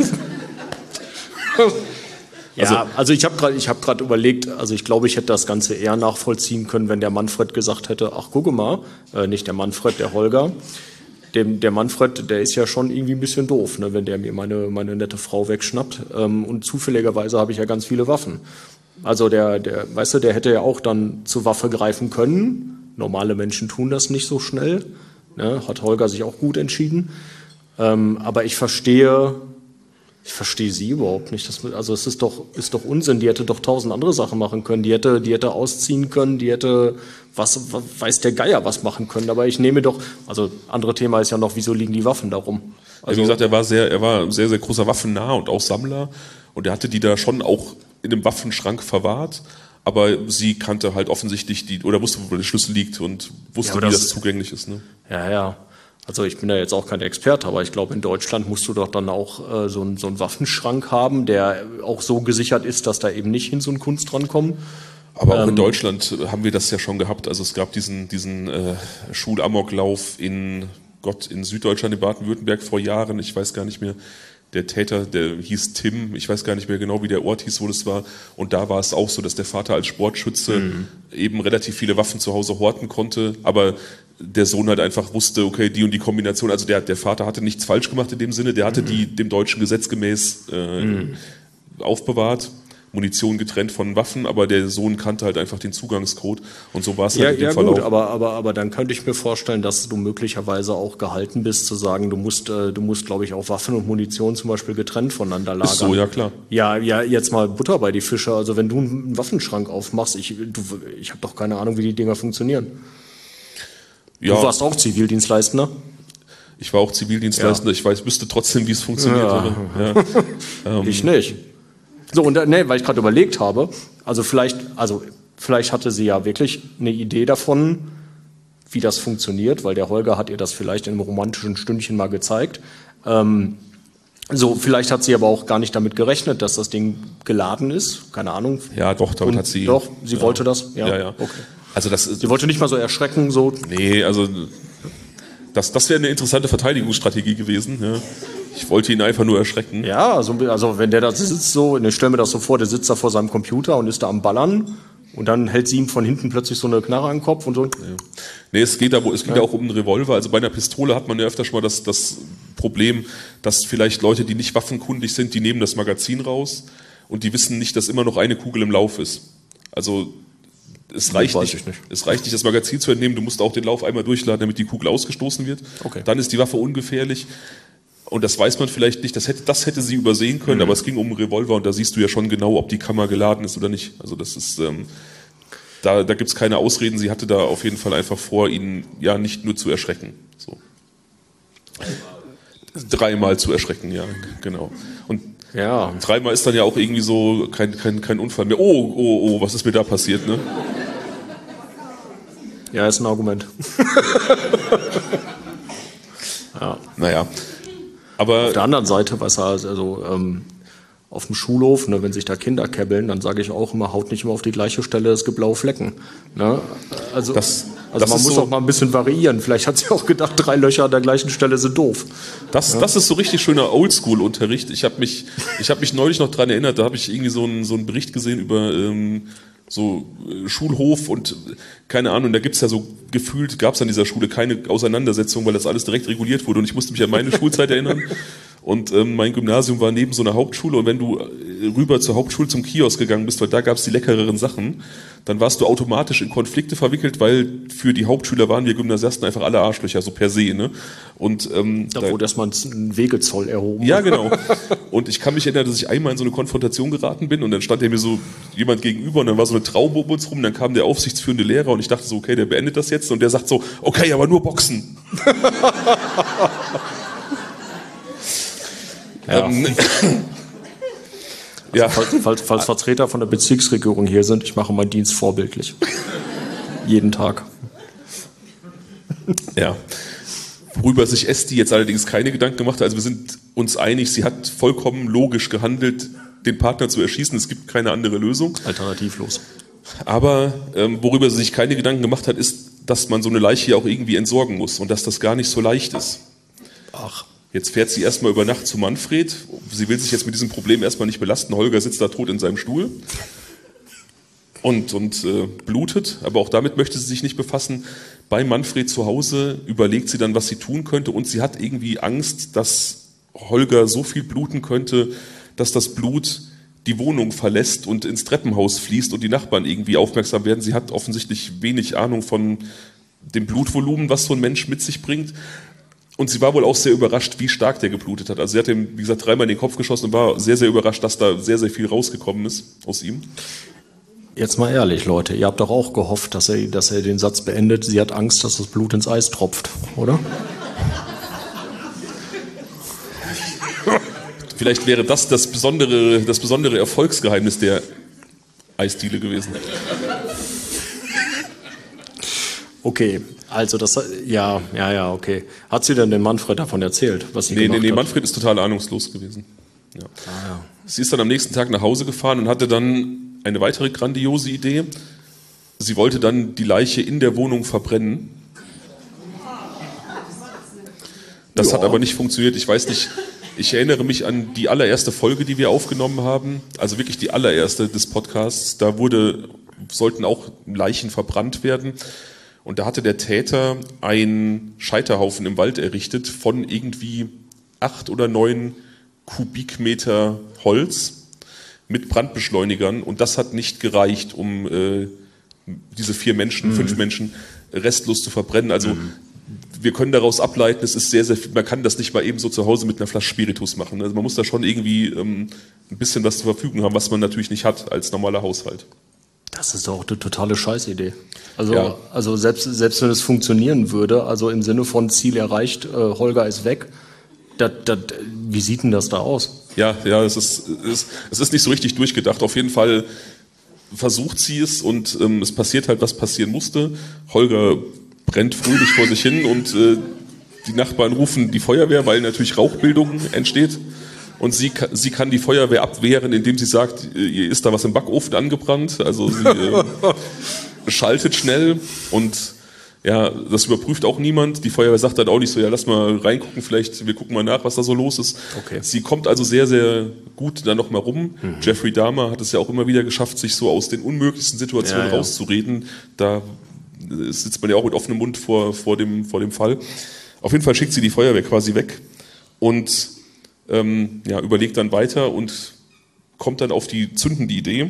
also ich habe gerade überlegt, also ich glaube, ich hätte das Ganze eher nachvollziehen können, wenn der Manfred gesagt hätte, ach gucke mal, nicht der Manfred, der Holger. Der Manfred, der ist ja schon irgendwie ein bisschen doof, ne, wenn der mir meine nette Frau wegschnappt. Und zufälligerweise habe ich ja ganz viele Waffen. Also der hätte ja auch dann zur Waffe greifen können. Normale Menschen tun das nicht so schnell. Ne? Hat Holger sich auch gut entschieden. Aber ich verstehe Ich verstehe sie überhaupt nicht. Also es ist doch Unsinn. Die hätte doch 1000 andere Sachen machen können. Die hätte ausziehen können. Die hätte, was weiß der Geier, was machen können. Aber ich nehme doch, also andere Thema ist ja noch, wieso liegen die Waffen da rum? Also, wie gesagt, er war sehr, sehr großer waffennah und auch Sammler. Und er hatte die da schon auch in einem Waffenschrank verwahrt. Aber sie kannte halt offensichtlich oder wusste, wo der Schlüssel liegt und wusste, wie das zugänglich ist. Ne? Ja. Also ich bin da jetzt auch kein Experte, aber ich glaube, in Deutschland musst du doch dann auch so einen Waffenschrank haben, der auch so gesichert ist, dass da eben nicht hin so ein Kunst drankommt. Aber auch in Deutschland haben wir das ja schon gehabt. Also es gab diesen Schulamoklauf in Süddeutschland, in Baden-Württemberg vor Jahren. Ich weiß gar nicht mehr. Der Täter, der hieß Tim, ich weiß gar nicht mehr genau, wie der Ort hieß, wo das war. Und da war es auch so, dass der Vater als Sportschütze eben relativ viele Waffen zu Hause horten konnte, aber der Sohn halt einfach wusste, okay, die und die Kombination, also der Vater hatte nichts falsch gemacht in dem Sinne, der hatte die dem deutschen Gesetz gemäß aufbewahrt. Munition getrennt von Waffen, aber der Sohn kannte halt einfach den Zugangscode und so war es halt in dem Verlauf. Gut, aber dann könnte ich mir vorstellen, dass du möglicherweise auch gehalten bist, zu sagen, du musst, glaube ich, auch Waffen und Munition zum Beispiel getrennt voneinander lagern. Ist so, ja klar. Ja, jetzt mal Butter bei die Fische. Also wenn du einen Waffenschrank aufmachst, ich habe doch keine Ahnung, wie die Dinger funktionieren. Ja. Du warst auch Zivildienstleistender? Ich war auch Zivildienstleistender. Ja. Ich wüsste trotzdem, wie es funktioniert. Ja. Ich nicht. So, und weil ich gerade überlegt habe, vielleicht hatte sie ja wirklich eine Idee davon, wie das funktioniert, weil der Holger hat ihr das vielleicht in einem romantischen Stündchen mal gezeigt. Vielleicht hat sie aber auch gar nicht damit gerechnet, dass das Ding geladen ist. Keine Ahnung. Ja, doch, damit hat sie. Doch, sie wollte das? Ja. Okay. Also sie wollte nicht mal so erschrecken, so. Nee, also das wäre eine interessante Verteidigungsstrategie gewesen. Ja. Ich wollte ihn einfach nur erschrecken. Ja, also wenn der da sitzt so, ich stelle mir das so vor, der sitzt da vor seinem Computer und ist da am Ballern und dann hält sie ihm von hinten plötzlich so eine Knarre an den Kopf und so. Ja. Nee, es ging ja auch um einen Revolver. Also bei einer Pistole hat man ja öfter schon mal das Problem, dass vielleicht Leute, die nicht waffenkundig sind, die nehmen das Magazin raus und die wissen nicht, dass immer noch eine Kugel im Lauf ist. Also es reicht nicht, das Magazin zu entnehmen, du musst auch den Lauf einmal durchladen, damit die Kugel ausgestoßen wird. Okay. Dann ist die Waffe ungefährlich. Und das weiß man vielleicht nicht, das hätte sie übersehen können, aber es ging um einen Revolver und da siehst du ja schon genau, ob die Kammer geladen ist oder nicht. Also das ist, da gibt's keine Ausreden, sie hatte da auf jeden Fall einfach vor, ihn ja nicht nur zu erschrecken. So. 3-mal zu erschrecken, ja, genau. Und ja. 3-mal ist dann ja auch irgendwie so kein Unfall mehr. Oh, was ist mir da passiert, ne? Ja, ist ein Argument. Ja. Naja. Aber auf der anderen Seite, auf dem Schulhof, ne, wenn sich da Kinder käbbeln, dann sage ich auch immer, haut nicht immer auf die gleiche Stelle, es gibt blaue Flecken. Ne? Also man muss auch mal ein bisschen variieren. Vielleicht hat sie auch gedacht, 3 Löcher an der gleichen Stelle sind doof. Das ist so richtig schöner Oldschool-Unterricht. Ich hab mich neulich noch dran erinnert, da habe ich irgendwie so einen Bericht gesehen über Schulhof und keine Ahnung, da gab's an dieser Schule keine Auseinandersetzung, weil das alles direkt reguliert wurde und ich musste mich an meine Schulzeit erinnern und mein Gymnasium war neben so einer Hauptschule und wenn du rüber zur Hauptschule zum Kiosk gegangen bist, weil da gab's die leckereren Sachen, dann warst du automatisch in Konflikte verwickelt, weil für die Hauptschüler waren wir Gymnasiasten einfach alle Arschlöcher, so per se, ne? Und da wurde erstmal ein Wegezoll erhoben. Ja, genau. Und ich kann mich erinnern, dass ich einmal in so eine Konfrontation geraten bin und dann stand mir so jemand gegenüber und dann war so eine Traube um uns rum und dann kam der aufsichtsführende Lehrer und ich dachte so, okay, der beendet das jetzt und der sagt so, okay, aber nur Boxen. Ja. Ja. Falls Vertreter von der Bezirksregierung hier sind, ich mache meinen Dienst vorbildlich. Jeden Tag. Ja. Worüber sich Esti jetzt allerdings keine Gedanken gemacht hat, also wir sind uns einig, sie hat vollkommen logisch gehandelt, den Partner zu erschießen, es gibt keine andere Lösung. Alternativlos. Aber worüber sie sich keine Gedanken gemacht hat, ist, dass man so eine Leiche ja auch irgendwie entsorgen muss und dass das gar nicht so leicht ist. Ach. Jetzt fährt sie erstmal über Nacht zu Manfred. Sie will sich jetzt mit diesem Problem erstmal nicht belasten. Holger sitzt da tot in seinem Stuhl und blutet. Aber auch damit möchte sie sich nicht befassen. Bei Manfred zu Hause überlegt sie dann, was sie tun könnte. Und sie hat irgendwie Angst, dass Holger so viel bluten könnte, dass das Blut die Wohnung verlässt und ins Treppenhaus fließt und die Nachbarn irgendwie aufmerksam werden. Sie hat offensichtlich wenig Ahnung von dem Blutvolumen, was so ein Mensch mit sich bringt. Und sie war wohl auch sehr überrascht, wie stark der geblutet hat. Also sie hat ihm, wie gesagt, 3-mal in den Kopf geschossen und war sehr, sehr überrascht, dass da sehr, sehr viel rausgekommen ist aus ihm. Jetzt mal ehrlich, Leute, ihr habt doch auch gehofft, dass er den Satz beendet, sie hat Angst, dass das Blut ins Eis tropft, oder? Vielleicht wäre das besondere Erfolgsgeheimnis der Eisdiele gewesen. Okay, also okay. Hat sie denn dem Manfred davon erzählt, was sie gemacht hat? Nee, Manfred ist total ahnungslos gewesen. Ja. Sie ist dann am nächsten Tag nach Hause gefahren und hatte dann eine weitere grandiose Idee. Sie wollte dann die Leiche in der Wohnung verbrennen. Das hat aber nicht funktioniert. Ich weiß nicht, ich erinnere mich an die allererste Folge, die wir aufgenommen haben. Also wirklich die allererste des Podcasts. Da sollten auch Leichen verbrannt werden. Und da hatte der Täter einen Scheiterhaufen im Wald errichtet von irgendwie 8 oder 9 Kubikmeter Holz mit Brandbeschleunigern. Und das hat nicht gereicht, um diese 5 Menschen restlos zu verbrennen. Also wir können daraus ableiten, es ist sehr, sehr viel, man kann das nicht mal eben so zu Hause mit einer Flasche Spiritus machen. Also man muss da schon irgendwie ein bisschen was zur Verfügung haben, was man natürlich nicht hat als normaler Haushalt. Das ist doch eine totale Scheißidee. Also selbst wenn es funktionieren würde, also im Sinne von Ziel erreicht, Holger ist weg, wie sieht denn das da aus? Ja, es ist nicht so richtig durchgedacht. Auf jeden Fall versucht sie es und es passiert halt, was passieren musste. Holger brennt fröhlich vor sich hin und die Nachbarn rufen die Feuerwehr, weil natürlich Rauchbildung entsteht. Und sie kann die Feuerwehr abwehren, indem sie sagt, ihr ist da was im Backofen angebrannt. Also sie schaltet schnell und ja, das überprüft auch niemand. Die Feuerwehr sagt dann auch nicht so, ja, lass mal reingucken, wir gucken mal nach, was da so los ist. Okay. Sie kommt also sehr, sehr gut da nochmal rum. Jeffrey Dahmer hat es ja auch immer wieder geschafft, sich so aus den unmöglichsten Situationen rauszureden. Da sitzt man ja auch mit offenem Mund vor dem Fall. Auf jeden Fall schickt sie die Feuerwehr quasi weg und überlegt dann weiter und kommt dann auf die zündende Idee.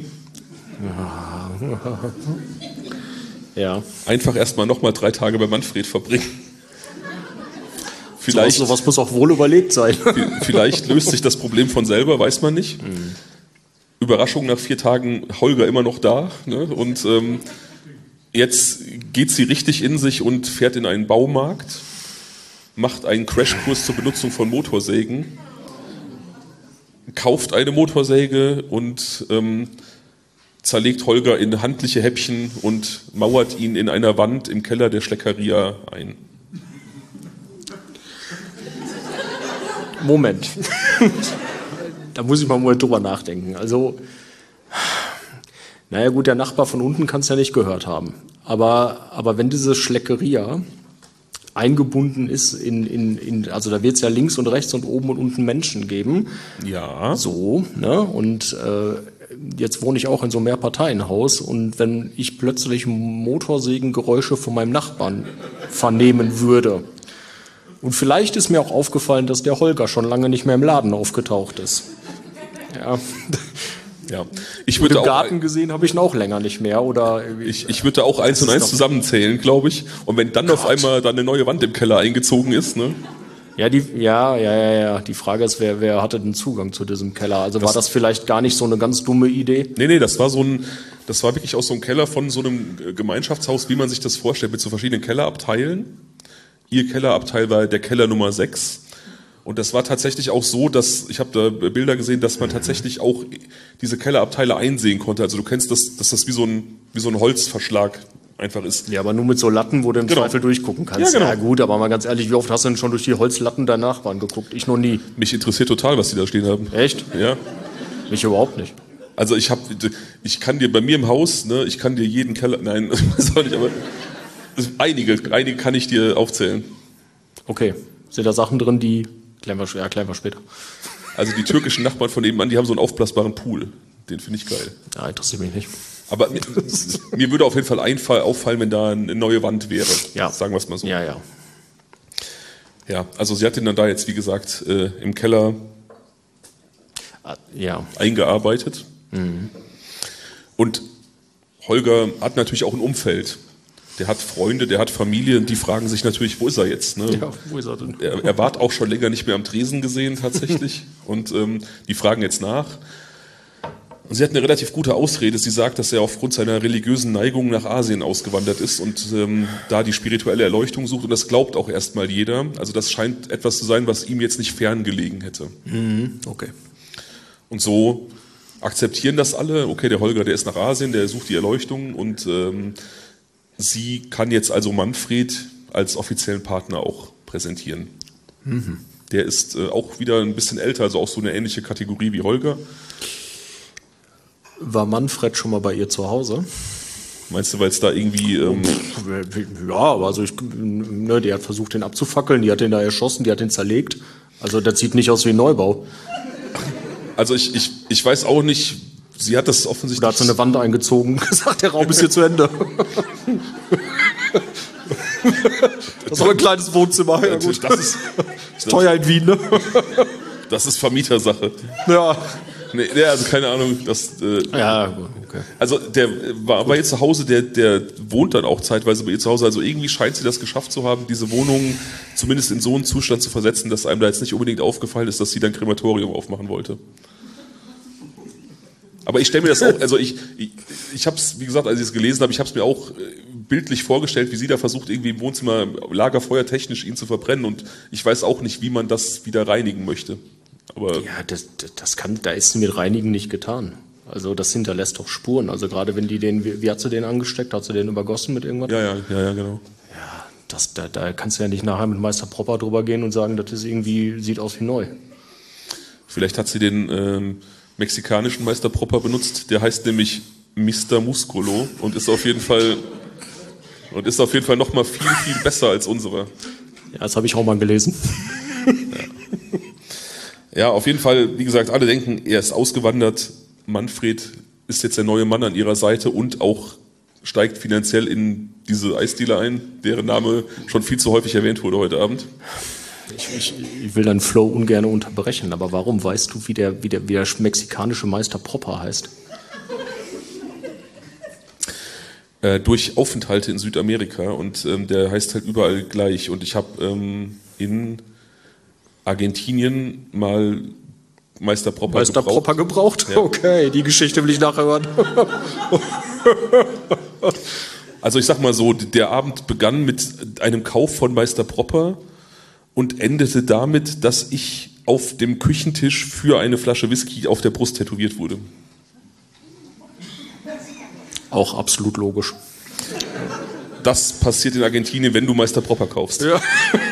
Ja. Einfach erstmal nochmal 3 Tage bei Manfred verbringen. Vielleicht, sowas muss auch wohl überlegt sein. Vielleicht löst sich das Problem von selber, weiß man nicht. Überraschung, nach 4 Tagen Holger immer noch da. Ne? Und jetzt geht sie richtig in sich und fährt in einen Baumarkt, macht einen Crashkurs zur Benutzung von Motorsägen, kauft eine Motorsäge und zerlegt Holger in handliche Häppchen und mauert ihn in einer Wand im Keller der Schleckeria ein. Moment. Da muss ich mal drüber nachdenken. Also, naja gut, der Nachbar von unten kann es ja nicht gehört haben. Aber wenn diese Schleckeria eingebunden ist also da wird es ja links und rechts und oben und unten Menschen geben. Ja. So, ne? Und jetzt wohne ich auch in so einem Mehrparteienhaus und wenn ich plötzlich Motorsägengeräusche von meinem Nachbarn vernehmen würde und vielleicht ist mir auch aufgefallen, dass der Holger schon lange nicht mehr im Laden aufgetaucht ist. Ja. Ja. Im Garten gesehen habe ich ihn auch länger nicht mehr. Oder ich würde auch 1 und 1 zusammenzählen, glaube ich. Und wenn dann auf einmal dann eine neue Wand im Keller eingezogen ist, ne? Ja, die Frage ist, wer hatte den Zugang zu diesem Keller? Also war das vielleicht gar nicht so eine ganz dumme Idee? Nee, das war wirklich aus so einem Keller von so einem Gemeinschaftshaus, wie man sich das vorstellt, mit so verschiedenen Kellerabteilen. Ihr Kellerabteil war der Keller Nummer 6. Und das war tatsächlich auch so, dass, ich habe da Bilder gesehen, dass man tatsächlich auch diese Kellerabteile einsehen konnte. Also du kennst das, dass das wie so ein Holzverschlag einfach ist. Ja, aber nur mit so Latten, wo du im Zweifel durchgucken kannst. Ja, genau. Ja gut, aber mal ganz ehrlich, wie oft hast du denn schon durch die Holzlatten deiner Nachbarn geguckt? Ich noch nie. Mich interessiert total, was die da stehen haben. Echt? Ja. Mich überhaupt nicht. Also ich kann dir bei mir im Haus, ne, ich kann dir jeden Keller, nein, das war nicht, aber einige kann ich dir aufzählen. Okay. Sind da Sachen drin, die klären wir später. Also die türkischen Nachbarn von nebenan, die haben so einen aufblasbaren Pool. Den finde ich geil. Ja, interessiert mich nicht. Aber mir würde auf jeden Fall auffallen, wenn da eine neue Wand wäre. Ja. Sagen wir es mal so. Ja. Ja, also sie hat ihn dann da jetzt, wie gesagt, im Keller eingearbeitet. Mhm. Und Holger hat natürlich auch ein Umfeld. der hat Freunde, der hat Familie und die fragen sich natürlich, wo ist er jetzt? Ne? Ja, wo ist er denn? Er ward auch schon länger nicht mehr am Tresen gesehen tatsächlich und die fragen jetzt nach. Und sie hat eine relativ gute Ausrede. Sie sagt, dass er aufgrund seiner religiösen Neigung nach Asien ausgewandert ist und da die spirituelle Erleuchtung sucht. Und das glaubt auch erstmal jeder. Also das scheint etwas zu sein, was ihm jetzt nicht ferngelegen hätte. Okay. Und so akzeptieren das alle. Okay, der Holger, der ist nach Asien, der sucht die Erleuchtung. Und sie kann jetzt also Manfred als offiziellen Partner auch präsentieren. Der ist auch wieder ein bisschen älter, also auch so eine ähnliche Kategorie wie Holger. War Manfred schon mal bei ihr zu Hause? Meinst du, weil es da irgendwie... Ja, aber also die hat versucht, den abzufackeln, die hat den da erschossen, die hat den zerlegt. Also das sieht nicht aus wie ein Neubau. Also ich weiß auch nicht, sie hat das offensichtlich... Da hat so eine Wand eingezogen und gesagt, der Raum ist hier zu Ende. Das ist aber ein kleines Wohnzimmer. Ja, gut. Das ist teuer in Wien, ne? Das ist Vermietersache. Ja. Nee, also keine Ahnung. Ja, okay. Also der war bei ihr zu Hause, der wohnt dann auch zeitweise bei ihr zu Hause. Also irgendwie scheint sie das geschafft zu haben, diese Wohnung zumindest in so einen Zustand zu versetzen, dass einem da jetzt nicht unbedingt aufgefallen ist, dass sie dann Krematorium aufmachen wollte. Aber ich stelle mir das auch, also ich habe es, wie gesagt, als ich es gelesen habe, ich habe es mir auch bildlich vorgestellt, wie sie da versucht, irgendwie im Wohnzimmer lagerfeuertechnisch ihn zu verbrennen und ich weiß auch nicht, wie man das wieder reinigen möchte. Aber ja, da ist mit Reinigen nicht getan. Also das hinterlässt doch Spuren. Also gerade wenn die wie hat sie den angesteckt? Hat sie den übergossen mit irgendwas? Ja, genau. Ja, da kannst du ja nicht nachher mit Meister Propper drüber gehen und sagen, das ist irgendwie, sieht aus wie neu. Vielleicht hat sie den mexikanischen Meister Propper benutzt. Der heißt nämlich Mr. Muscolo und ist auf jeden Fall noch mal viel, viel besser als unserer. Ja, das habe ich auch mal gelesen. Ja, auf jeden Fall, wie gesagt, alle denken, er ist ausgewandert. Manfred ist jetzt der neue Mann an ihrer Seite und auch steigt finanziell in diese Eisdiele ein, deren Name schon viel zu häufig erwähnt wurde heute Abend. Ich will deinen Flow ungern unterbrechen, aber warum weißt du, wie der mexikanische Meister Propper heißt? Durch Aufenthalte in Südamerika und der heißt halt überall gleich. Und ich habe in Argentinien mal Meister Propper gebraucht? Ja. Okay, die Geschichte will ich nachher hören. Also ich sag mal so, der Abend begann mit einem Kauf von Meister Propper und endete damit, dass ich auf dem Küchentisch für eine Flasche Whisky auf der Brust tätowiert wurde. Auch absolut logisch. Das passiert in Argentinien, wenn du Meister Propper kaufst. Ja.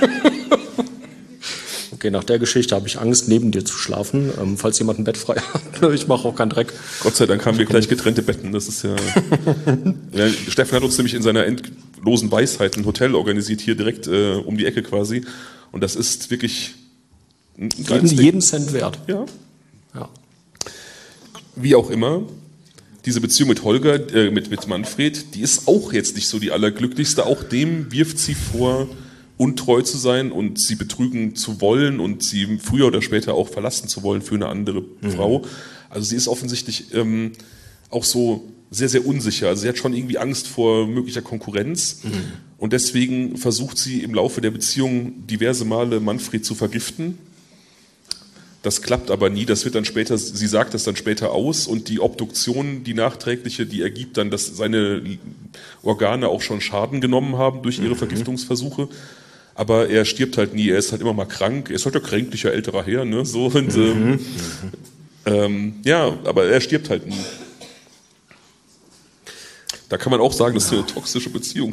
Okay, nach der Geschichte habe ich Angst, neben dir zu schlafen, falls jemand ein Bett frei hat. Ich mache auch keinen Dreck. Gott sei Dank haben wir gleich getrennte Betten. Das ist ja. Steffen hat uns nämlich in seiner endlosen Weisheit ein Hotel organisiert, hier direkt um die Ecke quasi. Und das ist wirklich jeden Cent wert. Ja. Ja. Wie auch immer, diese Beziehung mit Holger, mit Manfred, die ist auch jetzt nicht so die allerglücklichste. Auch dem wirft sie vor, untreu zu sein und sie betrügen zu wollen und sie früher oder später auch verlassen zu wollen für eine andere Frau. Also sie ist offensichtlich auch so sehr, sehr unsicher. Also sie hat schon irgendwie Angst vor möglicher Konkurrenz und deswegen versucht sie im Laufe der Beziehung diverse Male Manfred zu vergiften. Das klappt aber nie, das wird dann später, sie sagt das dann später aus und die Obduktion, die nachträgliche, die ergibt dann, dass seine Organe auch schon Schaden genommen haben durch ihre Vergiftungsversuche. Aber er stirbt halt nie, er ist halt immer mal krank, er ist halt ein kränklicher älterer Herr, ne, so, und, ja, aber er stirbt halt nie. Da kann man auch sagen, das ist eine toxische Beziehung.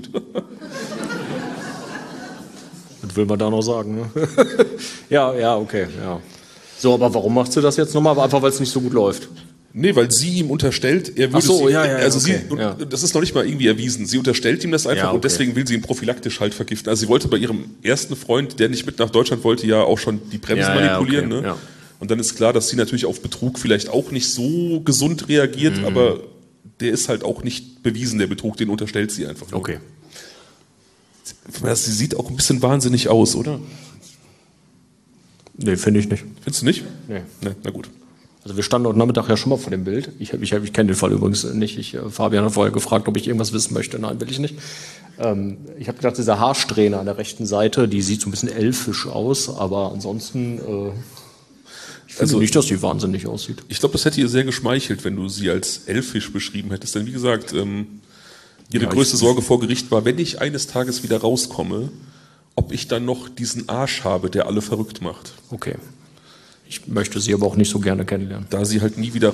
Was will man da noch sagen, ne? Ja, okay, ja. So, aber warum macht sie das jetzt nochmal? Einfach, weil es nicht so gut läuft. Nee, weil sie ihm unterstellt, er würde das ist noch nicht mal irgendwie erwiesen. Sie unterstellt ihm das einfach und deswegen will sie ihn prophylaktisch halt vergiften. Also sie wollte bei ihrem ersten Freund, der nicht mit nach Deutschland wollte, ja auch schon die Bremsen manipulieren. Ne? Ja. Und dann ist klar, dass sie natürlich auf Betrug vielleicht auch nicht so gesund reagiert, aber der ist halt auch nicht bewiesen, der Betrug, den unterstellt sie einfach nur. Okay. Sie sieht auch ein bisschen wahnsinnig aus, oder? Nee, finde ich nicht. Findest du nicht? Nee. Na gut. Also wir standen heute Nachmittag ja schon mal vor dem Bild. Ich kenne den Fall übrigens nicht. Fabian hat vorher gefragt, ob ich irgendwas wissen möchte. Nein, will ich nicht. Ich habe gedacht, dieser Haarsträhne an der rechten Seite, die sieht so ein bisschen elfisch aus, aber ansonsten, ich finde nicht, dass die wahnsinnig aussieht. Ich glaube, das hätte ihr sehr geschmeichelt, wenn du sie als elfisch beschrieben hättest. Denn wie gesagt, ihre größte Sorge vor Gericht war, wenn ich eines Tages wieder rauskomme, ob ich dann noch diesen Arsch habe, der alle verrückt macht. Okay. Ich möchte sie aber auch nicht so gerne kennenlernen. Da sie halt nie wieder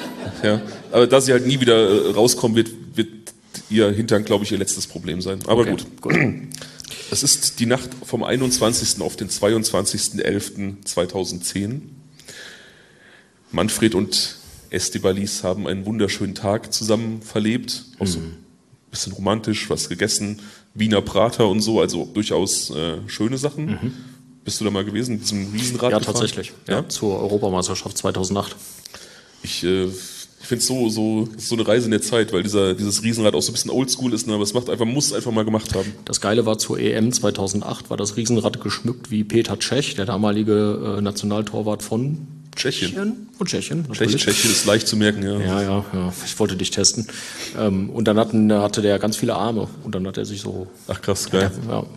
rauskommen wird ihr Hintern, glaube ich, ihr letztes Problem sein. Aber okay, gut. Es ist die Nacht vom 21. auf den 22.11.2010. Manfred und Estebalis haben einen wunderschönen Tag zusammen verlebt. Auch so ein bisschen romantisch, was gegessen, Wiener Prater und so, also durchaus schöne Sachen. Bist du da mal gewesen, in diesem Riesenrad Ja, gefahren? tatsächlich. Ja, zur Europameisterschaft 2008. Ich finde es so eine Reise in der Zeit, weil dieses Riesenrad auch so ein bisschen oldschool ist, ne? Aber es muss einfach mal gemacht haben. Das Geile war, zur EM 2008 war das Riesenrad geschmückt wie Peter Cech, der damalige Nationaltorwart von Tschechien. Von Tschechien, natürlich. Tschechien ist leicht zu merken, ja. Ja. Ich wollte dich testen. Und dann hatte der ganz viele Arme. Und dann hat er sich so... Ach krass, geil.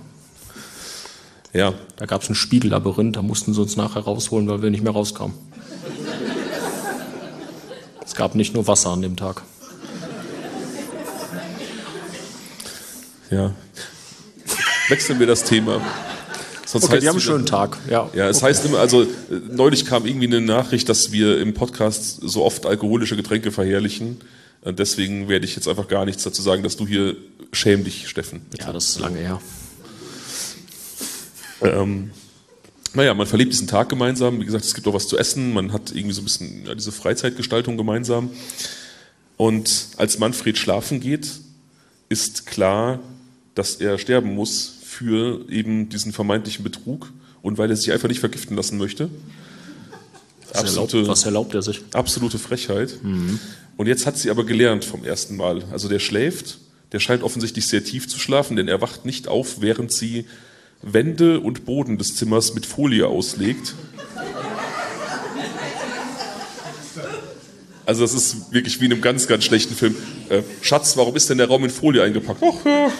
Ja. Da gab es ein Spiegellabyrinth, da mussten sie uns nachher rausholen, weil wir nicht mehr rauskamen. Es gab nicht nur Wasser an dem Tag. Ja. Wechseln wir das Thema. Sonst Okay, die haben einen schönen Tag. Ja, es heißt immer, also neulich kam irgendwie eine Nachricht, dass wir im Podcast so oft alkoholische Getränke verherrlichen. Und deswegen werde ich jetzt einfach gar nichts dazu sagen, dass du hier schäm dich, Steffen. Bitte. Ja, das ist lange her. Man verlebt diesen Tag gemeinsam. Wie gesagt, es gibt auch was zu essen. Man hat irgendwie so ein bisschen diese Freizeitgestaltung gemeinsam. Und als Manfred schlafen geht, ist klar, dass er sterben muss für eben diesen vermeintlichen Betrug und weil er sich einfach nicht vergiften lassen möchte. Was erlaubt er sich? Absolute Frechheit. Und jetzt hat sie aber gelernt vom ersten Mal. Also der schläft, der scheint offensichtlich sehr tief zu schlafen, denn er wacht nicht auf, während sie Wände und Boden des Zimmers mit Folie auslegt. Also das ist wirklich wie in einem ganz, ganz schlechten Film. Schatz, warum ist denn der Raum in Folie eingepackt? Ach ja,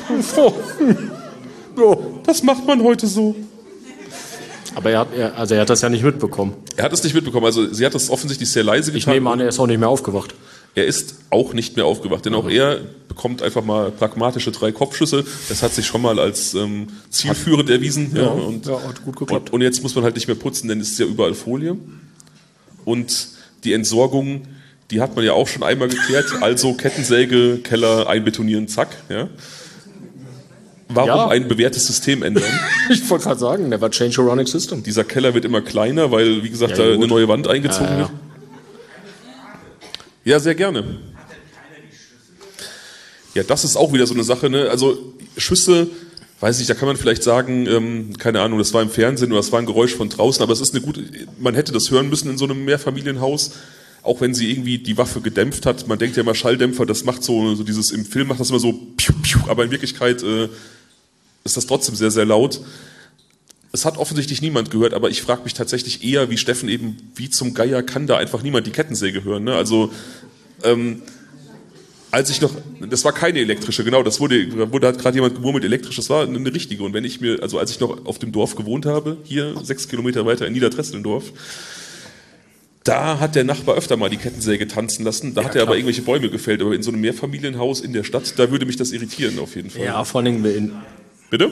das macht man heute so. Aber er hat das ja nicht mitbekommen. Er hat es nicht mitbekommen. Also sie hat das offensichtlich sehr leise getan. Ich nehme an, er ist auch nicht mehr aufgewacht. Er ist auch nicht mehr aufgewacht, denn auch er bekommt einfach mal pragmatische 3 Kopfschüsse. Das hat sich schon mal als zielführend erwiesen. Hat gut geklappt. Und jetzt muss man halt nicht mehr putzen, denn es ist ja überall Folie. Und die Entsorgung, die hat man ja auch schon einmal geklärt. Also Kettensäge, Keller, einbetonieren, zack. Ja. Warum ein bewährtes System ändern? Ich wollte gerade sagen, never change a running system. Dieser Keller wird immer kleiner, weil, wie gesagt, da eine neue Wand eingezogen wird. Ja, sehr gerne. Ja, das ist auch wieder so eine Sache, ne? Also Schüsse, weiß ich, da kann man vielleicht sagen, keine Ahnung, das war im Fernsehen oder das war ein Geräusch von draußen, aber es ist man hätte das hören müssen in so einem Mehrfamilienhaus, auch wenn sie irgendwie die Waffe gedämpft hat. Man denkt ja immer Schalldämpfer, das macht so dieses, im Film macht das immer so piu, piu, aber in Wirklichkeit ist das trotzdem sehr, sehr laut. Es hat offensichtlich niemand gehört, aber ich frage mich tatsächlich eher, wie Steffen eben, wie zum Geier kann da einfach niemand die Kettensäge hören, ne? Also, das war keine elektrische, genau, hat gerade jemand gemurmelt, elektrisch, das war eine richtige. Und als ich noch auf dem Dorf gewohnt habe, hier 6 Kilometer weiter in Niedertresseldorf, da hat der Nachbar öfter mal die Kettensäge tanzen lassen, da hat er aber irgendwelche Bäume gefällt, aber in so einem Mehrfamilienhaus in der Stadt, da würde mich das irritieren auf jeden Fall. Ja, vor allem Bitte?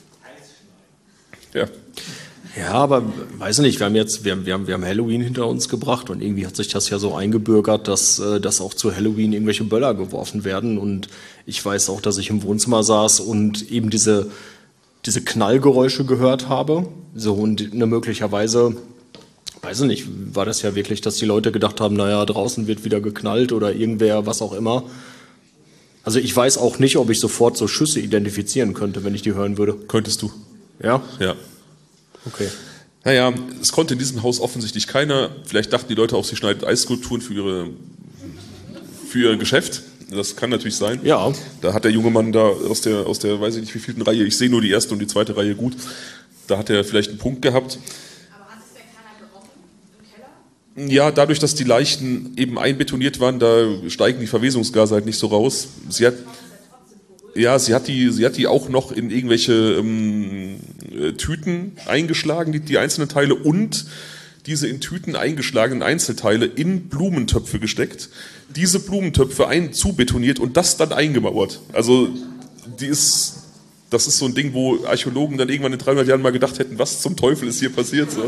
Ja. Ja, aber weiß nicht, wir haben Halloween hinter uns gebracht und irgendwie hat sich das ja so eingebürgert, dass auch zu Halloween irgendwelche Böller geworfen werden. Und ich weiß auch, dass ich im Wohnzimmer saß und eben diese Knallgeräusche gehört habe. So, und möglicherweise, weiß ich nicht, war das ja wirklich, dass die Leute gedacht haben, naja, draußen wird wieder geknallt oder irgendwer, was auch immer. Also ich weiß auch nicht, ob ich sofort so Schüsse identifizieren könnte, wenn ich die hören würde. Könntest du. Ja? Ja. Okay. Naja, es konnte in diesem Haus offensichtlich keiner. Vielleicht dachten die Leute auch, sie schneidet Eisskulpturen für ihr Geschäft. Das kann natürlich sein. Ja. Da hat der junge Mann da aus der weiß ich nicht wievielten Reihe, ich sehe nur die erste und die zweite Reihe gut, da hat er vielleicht einen Punkt gehabt. Aber hat es der keiner gerochen im Keller? Ja, dadurch, dass die Leichen eben einbetoniert waren, da steigen die Verwesungsgase halt nicht so raus. Sie hat Ja, sie hat die auch noch in irgendwelche Tüten eingeschlagen, die einzelnen Teile, und diese in Tüten eingeschlagenen Einzelteile in Blumentöpfe gesteckt, diese Blumentöpfe zubetoniert und das dann eingemauert. Also das ist so ein Ding, wo Archäologen dann irgendwann in 300 Jahren mal gedacht hätten, was zum Teufel ist hier passiert? So.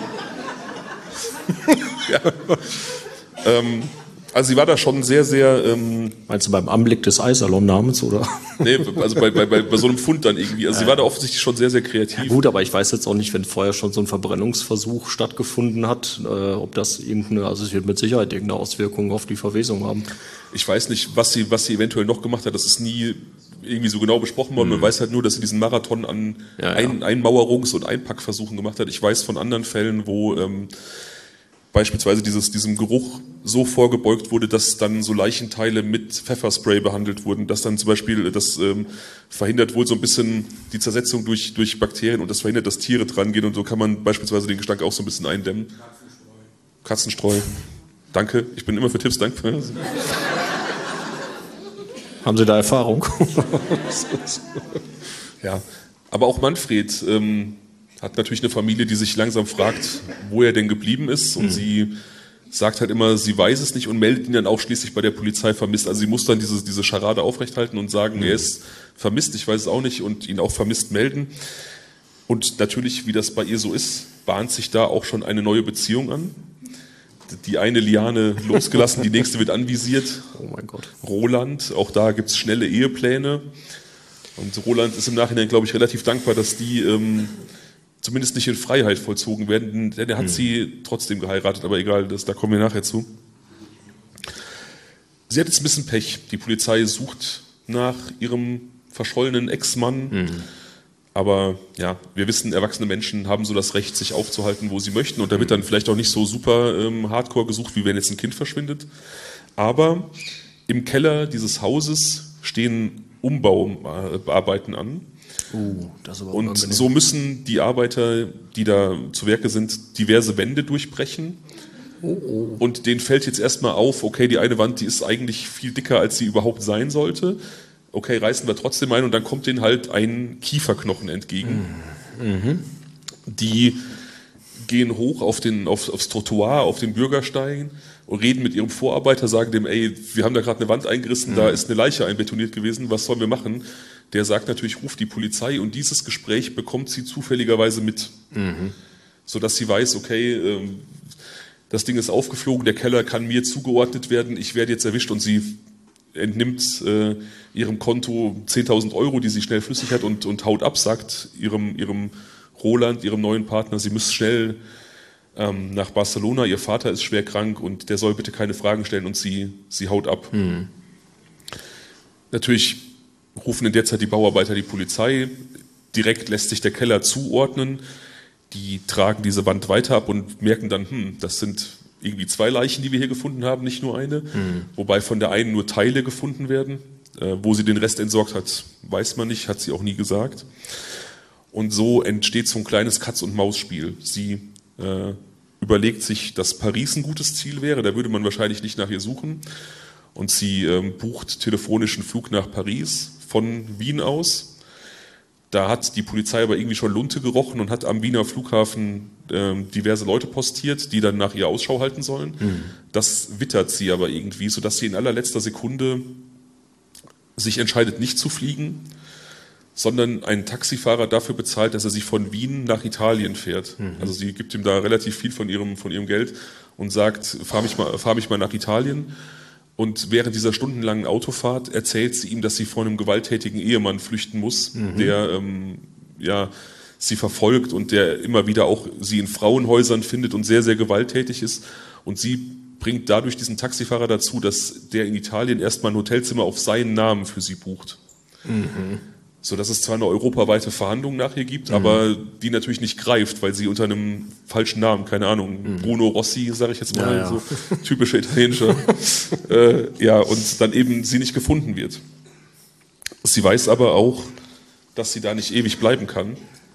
Ja. Also sie war da schon sehr, sehr... Meinst du beim Anblick des Eisalon-Namens, oder? Nee, also bei so einem Fund dann irgendwie. Also sie war da offensichtlich schon sehr, sehr kreativ. Ja, gut, aber ich weiß jetzt auch nicht, wenn vorher schon so ein Verbrennungsversuch stattgefunden hat, ob das also es wird mit Sicherheit irgendeine Auswirkung auf die Verwesung haben. Ich weiß nicht, was sie eventuell noch gemacht hat. Das ist nie irgendwie so genau besprochen worden. Man weiß halt nur, dass sie diesen Marathon an Einmauerungs- und Einpackversuchen gemacht hat. Ich weiß von anderen Fällen, wo beispielsweise diesem Geruch so vorgebeugt wurde, dass dann so Leichenteile mit Pfefferspray behandelt wurden, dass dann zum Beispiel das verhindert wohl so ein bisschen die Zersetzung durch Bakterien, und das verhindert, dass Tiere dran gehen, und so kann man beispielsweise den Gestank auch so ein bisschen eindämmen. Katzenstreu. Danke, ich bin immer für Tipps dankbar. Haben Sie da Erfahrung? Ja, aber auch Manfred hat natürlich eine Familie, die sich langsam fragt, wo er denn geblieben ist, und sie sagt halt immer, sie weiß es nicht und meldet ihn dann auch schließlich bei der Polizei vermisst. Also sie muss dann diese Scharade aufrechthalten und sagen, er ist vermisst, ich weiß es auch nicht, und ihn auch vermisst melden. Und natürlich, wie das bei ihr so ist, bahnt sich da auch schon eine neue Beziehung an. Die eine Liane losgelassen, die nächste wird anvisiert. Oh mein Gott. Roland, auch da gibt's schnelle Ehepläne. Und Roland ist im Nachhinein, glaube ich, relativ dankbar, dass die zumindest nicht in Freiheit vollzogen werden, denn er hat sie trotzdem geheiratet, aber egal, da kommen wir nachher zu. Sie hat jetzt ein bisschen Pech. Die Polizei sucht nach ihrem verschollenen Ex-Mann, aber ja, wir wissen, erwachsene Menschen haben so das Recht, sich aufzuhalten, wo sie möchten, und da wird dann vielleicht auch nicht so super hardcore gesucht, wie wenn jetzt ein Kind verschwindet. Aber im Keller dieses Hauses stehen Umbauarbeiten an. Das ist aber Und unangenehm. so müssen die Arbeiter, die da zu Werke sind, diverse Wände durchbrechen. Und denen fällt jetzt erstmal auf, okay, die eine Wand, die ist eigentlich viel dicker, als sie überhaupt sein sollte. Okay, reißen wir trotzdem ein, und dann kommt denen halt ein Kieferknochen entgegen. Die gehen hoch aufs Trottoir, auf den Bürgersteig und reden mit ihrem Vorarbeiter, sagen dem, ey, wir haben da gerade eine Wand eingerissen, da ist eine Leiche einbetoniert gewesen, was sollen wir machen? Der sagt natürlich, ruft die Polizei, und dieses Gespräch bekommt sie zufälligerweise mit, sodass sie weiß, okay, das Ding ist aufgeflogen, der Keller kann mir zugeordnet werden, ich werde jetzt erwischt, und sie entnimmt ihrem Konto 10.000 Euro, die sie schnell flüssig hat, und haut ab, sagt ihrem Roland, ihrem neuen Partner, sie müsste schnell nach Barcelona, ihr Vater ist schwer krank und der soll bitte keine Fragen stellen, und sie haut ab. Natürlich rufen in der Zeit die Bauarbeiter die Polizei, direkt lässt sich der Keller zuordnen, die tragen diese Wand weiter ab und merken dann, das sind irgendwie 2 Leichen, die wir hier gefunden haben, nicht nur eine, wobei von der einen nur Teile gefunden werden. Wo sie den Rest entsorgt hat, weiß man nicht, hat sie auch nie gesagt. Und so entsteht so ein kleines Katz-und-Maus-Spiel. Sie überlegt sich, dass Paris ein gutes Ziel wäre, da würde man wahrscheinlich nicht nach ihr suchen. Und sie bucht telefonischen Flug nach Paris von Wien aus. Da hat die Polizei aber irgendwie schon Lunte gerochen und hat am Wiener Flughafen diverse Leute postiert, die dann nach ihr Ausschau halten sollen. Das wittert sie aber irgendwie, sodass sie in allerletzter Sekunde sich entscheidet, nicht zu fliegen, sondern einen Taxifahrer dafür bezahlt, dass er sie von Wien nach Italien fährt. Also sie gibt ihm da relativ viel von ihrem Geld und sagt, fahr mich mal nach Italien. Und während dieser stundenlangen Autofahrt erzählt sie ihm, dass sie vor einem gewalttätigen Ehemann flüchten muss, der sie verfolgt und der immer wieder auch sie in Frauenhäusern findet und sehr, sehr gewalttätig ist. Und sie bringt dadurch diesen Taxifahrer dazu, dass der in Italien erstmal ein Hotelzimmer auf seinen Namen für sie bucht. So dass es zwar eine europaweite Verhandlung nachher gibt, aber die natürlich nicht greift, weil sie unter einem falschen Namen, keine Ahnung, Bruno Rossi, sage ich jetzt mal, so typischer italienischer, und dann eben sie nicht gefunden wird. Sie weiß aber auch, dass sie da nicht ewig bleiben kann.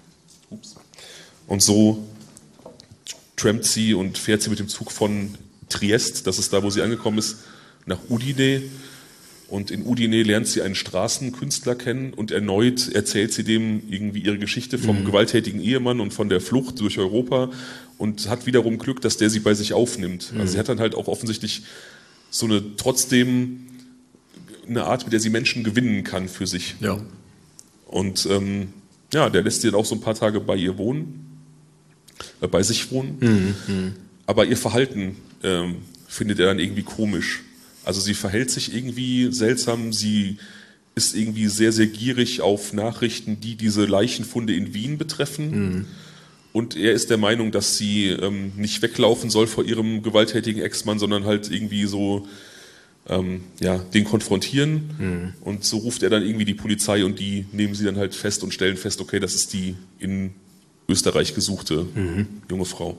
Und so trampt sie und fährt sie mit dem Zug von Triest, das ist da, wo sie angekommen ist, nach Udine. Und in Udine lernt sie einen Straßenkünstler kennen und erneut erzählt sie dem irgendwie ihre Geschichte vom gewalttätigen Ehemann und von der Flucht durch Europa und hat wiederum Glück, dass der sie bei sich aufnimmt. Also sie hat dann halt auch offensichtlich so trotzdem eine Art, mit der sie Menschen gewinnen kann für sich. Ja. Und der lässt sie dann auch so ein paar Tage bei ihr wohnen, bei sich wohnen. Aber ihr Verhalten findet er dann irgendwie komisch. Also sie verhält sich irgendwie seltsam, sie ist irgendwie sehr, sehr gierig auf Nachrichten, die diese Leichenfunde in Wien betreffen. Und er ist der Meinung, dass sie nicht weglaufen soll vor ihrem gewalttätigen Ex-Mann, sondern halt irgendwie so den konfrontieren. Und so ruft er dann irgendwie die Polizei und die nehmen sie dann halt fest und stellen fest, okay, das ist die in Österreich gesuchte junge Frau.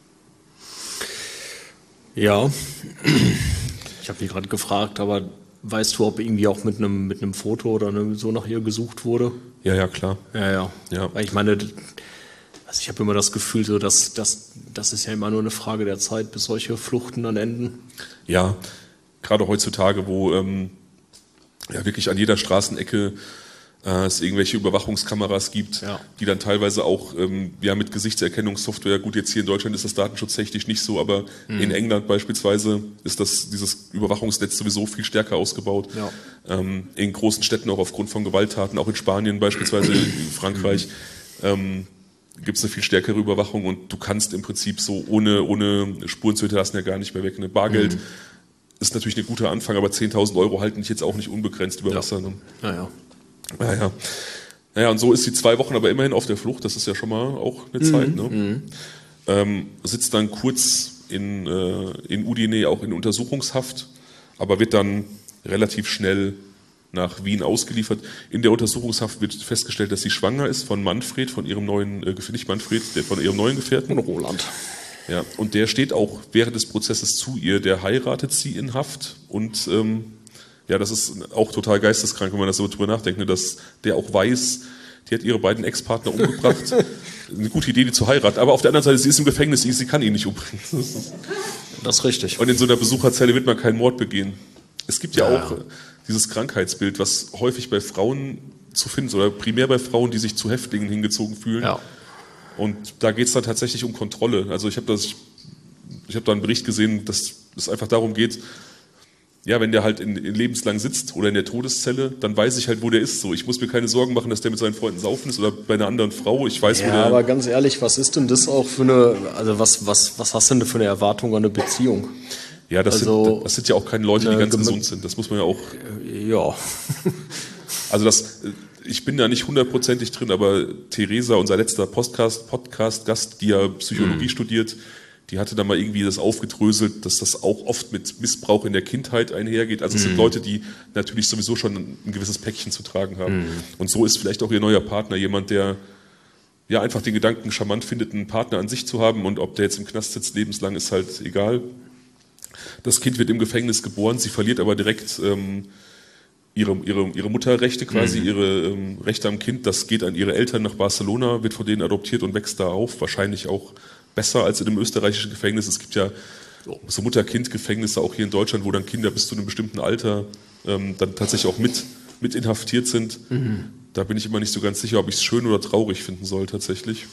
Ja, ich habe mich gerade gefragt, aber weißt du, ob irgendwie auch mit einem Foto oder so nach ihr gesucht wurde? Ja, klar. Ja. Weil ich meine, also ich habe immer das Gefühl, so dass das ist ja immer nur eine Frage der Zeit, bis solche Fluchten dann enden. Ja, gerade heutzutage, wo wirklich an jeder Straßenecke es irgendwelche Überwachungskameras gibt, die dann teilweise auch mit Gesichtserkennungssoftware, gut, jetzt hier in Deutschland ist das datenschutztechnisch nicht so, aber in England beispielsweise ist dieses Überwachungsnetz sowieso viel stärker ausgebaut. Ja. In großen Städten auch aufgrund von Gewalttaten, auch in Spanien beispielsweise, in Frankreich, gibt es eine viel stärkere Überwachung und du kannst im Prinzip so ohne Spuren zu hinterlassen ja gar nicht mehr weg. Eine Bargeld ist natürlich ein guter Anfang, aber 10.000 Euro halten dich jetzt auch nicht unbegrenzt über Wasser. Ne? Naja, und so ist sie 2 Wochen aber immerhin auf der Flucht, das ist ja schon mal auch eine Zeit. Ne? Sitzt dann kurz in Udine auch in Untersuchungshaft, aber wird dann relativ schnell nach Wien ausgeliefert. In der Untersuchungshaft wird festgestellt, dass sie schwanger ist von Manfred, von ihrem neuen, nicht Manfred, von ihrem neuen Gefährten. Und Roland. Ja, und der steht auch während des Prozesses zu ihr, der heiratet sie in Haft und das ist auch total geisteskrank, wenn man das so drüber nachdenkt, ne, dass der auch weiß, die hat ihre beiden Ex-Partner umgebracht. Eine gute Idee, die zu heiraten. Aber auf der anderen Seite, sie ist im Gefängnis, sie kann ihn nicht umbringen. Das ist richtig. Und in so einer Besucherzelle wird man keinen Mord begehen. Es gibt ja auch dieses Krankheitsbild, was häufig bei Frauen zu finden ist, oder primär bei Frauen, die sich zu Häftlingen hingezogen fühlen. Ja. Und da geht es dann tatsächlich um Kontrolle. Also ich habe da einen Bericht gesehen, dass es einfach darum geht, ja, wenn der halt in lebenslang sitzt oder in der Todeszelle, dann weiß ich halt, wo der ist. So, ich muss mir keine Sorgen machen, dass der mit seinen Freunden saufen ist oder bei einer anderen Frau. Ich weiß, wo der. Ja, aber ganz ehrlich, was ist denn das auch für was hast du denn für eine Erwartung an eine Beziehung? Ja, das sind ja auch keine Leute, die ganz gesund sind. Das muss man ja auch. Ja. Also ich bin da nicht 100%ig drin, aber Theresa, unser letzter Podcast-Gast, die ja Psychologie studiert, die hatte dann mal irgendwie das aufgedröselt, dass das auch oft mit Missbrauch in der Kindheit einhergeht. Also es sind Leute, die natürlich sowieso schon ein gewisses Päckchen zu tragen haben. Und so ist vielleicht auch ihr neuer Partner jemand, der ja einfach den Gedanken charmant findet, einen Partner an sich zu haben, und ob der jetzt im Knast sitzt lebenslang, ist halt egal. Das Kind wird im Gefängnis geboren, sie verliert aber direkt ihre Mutterrechte quasi, ihre Rechte am Kind. Das geht an ihre Eltern nach Barcelona, wird von denen adoptiert und wächst da auf, wahrscheinlich auch besser als in einem österreichischen Gefängnis. Es gibt ja so Mutter-Kind-Gefängnisse auch hier in Deutschland, wo dann Kinder bis zu einem bestimmten Alter dann tatsächlich auch mit inhaftiert sind. Da bin ich immer nicht so ganz sicher, ob ich es schön oder traurig finden soll tatsächlich.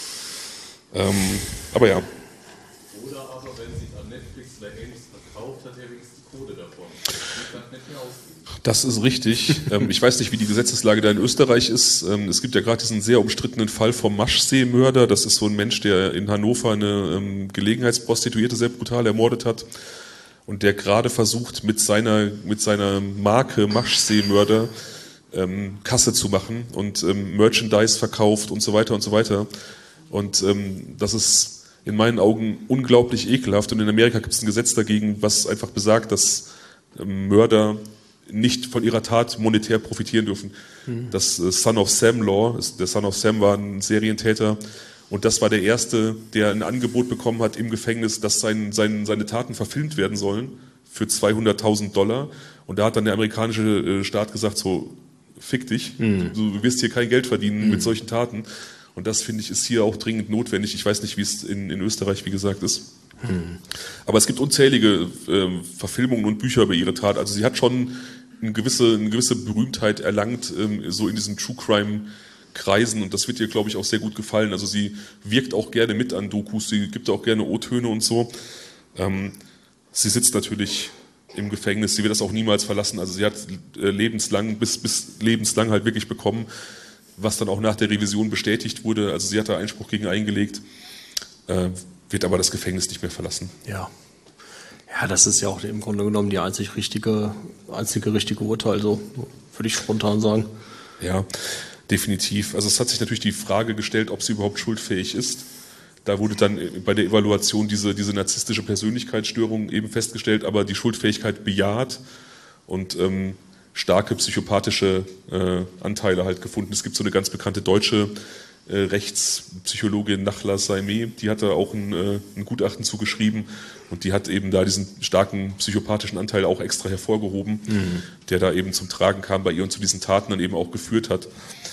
Aber ja. Oder aber, wenn sie an Netflix oder Ähnliches verkauft, hat er wenigstens die Kohle davon. Das geht nicht mehr ausgeben. Das ist richtig. Ich weiß nicht, wie die Gesetzeslage da in Österreich ist. Es gibt ja gerade diesen sehr umstrittenen Fall vom Maschsee-Mörder. Das ist so ein Mensch, der in Hannover eine Gelegenheitsprostituierte sehr brutal ermordet hat und der gerade versucht, mit seiner Marke Maschsee-Mörder Kasse zu machen und Merchandise verkauft und so weiter und so weiter. Und das ist in meinen Augen unglaublich ekelhaft. Und in Amerika gibt es ein Gesetz dagegen, was einfach besagt, dass Mörder nicht von ihrer Tat monetär profitieren dürfen. Das Son of Sam Law, der Son of Sam war ein Serientäter und das war der Erste, der ein Angebot bekommen hat im Gefängnis, dass seine Taten verfilmt werden sollen für $200.000. Und da hat dann der amerikanische Staat gesagt, so, fick dich, du wirst hier kein Geld verdienen mit solchen Taten. Und das, finde ich, ist hier auch dringend notwendig. Ich weiß nicht, wie es in Österreich, wie gesagt, ist. Aber es gibt unzählige Verfilmungen und Bücher über ihre Tat. Also sie hat schon eine gewisse Berühmtheit erlangt, so in diesen True Crime Kreisen, und das wird ihr, glaube ich, auch sehr gut gefallen. Also sie wirkt auch gerne mit an Dokus, sie gibt auch gerne O-Töne und so. Sie sitzt natürlich im Gefängnis, sie wird das auch niemals verlassen. Also sie hat lebenslang, bis lebenslang halt wirklich bekommen, was dann auch nach der Revision bestätigt wurde. Also sie hat da Einspruch gegen eingelegt, wird aber das Gefängnis nicht mehr verlassen. Ja. Ja, das ist ja auch im Grunde genommen die einzige richtige Urteil, so würde ich spontan sagen. Ja, definitiv. Also es hat sich natürlich die Frage gestellt, ob sie überhaupt schuldfähig ist. Da wurde dann bei der Evaluation diese narzisstische Persönlichkeitsstörung eben festgestellt, aber die Schuldfähigkeit bejaht und starke psychopathische Anteile halt gefunden. Es gibt so eine ganz bekannte deutsche Rechtspsychologin, Nachla Saimeh, die hat da auch ein Gutachten zugeschrieben und die hat eben da diesen starken psychopathischen Anteil auch extra hervorgehoben, der da eben zum Tragen kam bei ihr und zu diesen Taten dann eben auch geführt hat.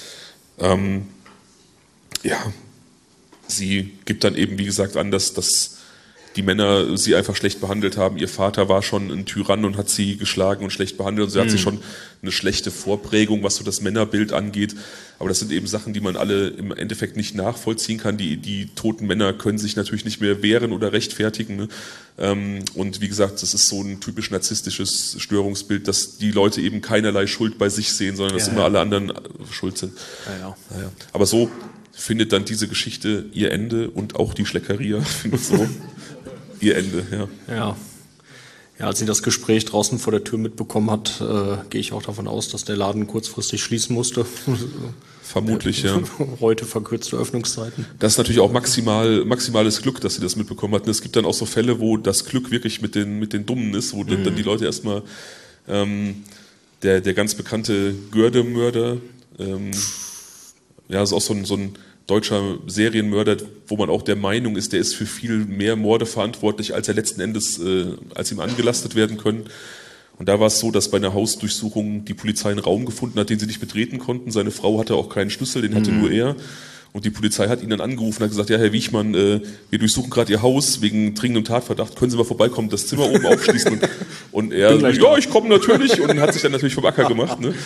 Sie gibt dann eben, wie gesagt, an, dass die Männer sie einfach schlecht behandelt haben. Ihr Vater war schon ein Tyrann und hat sie geschlagen und schlecht behandelt. Und sie hat sich schon eine schlechte Vorprägung, was so das Männerbild angeht. Aber das sind eben Sachen, die man alle im Endeffekt nicht nachvollziehen kann. Die toten Männer können sich natürlich nicht mehr wehren oder rechtfertigen. Ne? Und wie gesagt, das ist so ein typisch narzisstisches Störungsbild, dass die Leute eben keinerlei Schuld bei sich sehen, sondern dass immer alle anderen schuld sind. Ja. Aber so findet dann diese Geschichte ihr Ende und auch die Schleckeria findet so ihr Ende, ja. Ja, als sie das Gespräch draußen vor der Tür mitbekommen hat, gehe ich auch davon aus, dass der Laden kurzfristig schließen musste. Vermutlich, ja. Heute verkürzte Öffnungszeiten. Das ist natürlich auch maximales Glück, dass sie das mitbekommen hat. Und es gibt dann auch so Fälle, wo das Glück wirklich mit den Dummen ist, wo dann die Leute erstmal der ganz bekannte Görde-Mörder, ist auch so ein deutscher Serienmörder, wo man auch der Meinung ist, der ist für viel mehr Morde verantwortlich, als er letzten Endes, als ihm angelastet werden können. Und da war es so, dass bei einer Hausdurchsuchung die Polizei einen Raum gefunden hat, den sie nicht betreten konnten. Seine Frau hatte auch keinen Schlüssel, den hatte nur er. Und die Polizei hat ihn dann angerufen und hat gesagt, ja, Herr Wiechmann, wir durchsuchen gerade Ihr Haus wegen dringendem Tatverdacht. Können Sie mal vorbeikommen, das Zimmer oben aufschließen? Und er, ja, ich komme natürlich. Und hat sich dann natürlich vom Acker gemacht. Ne?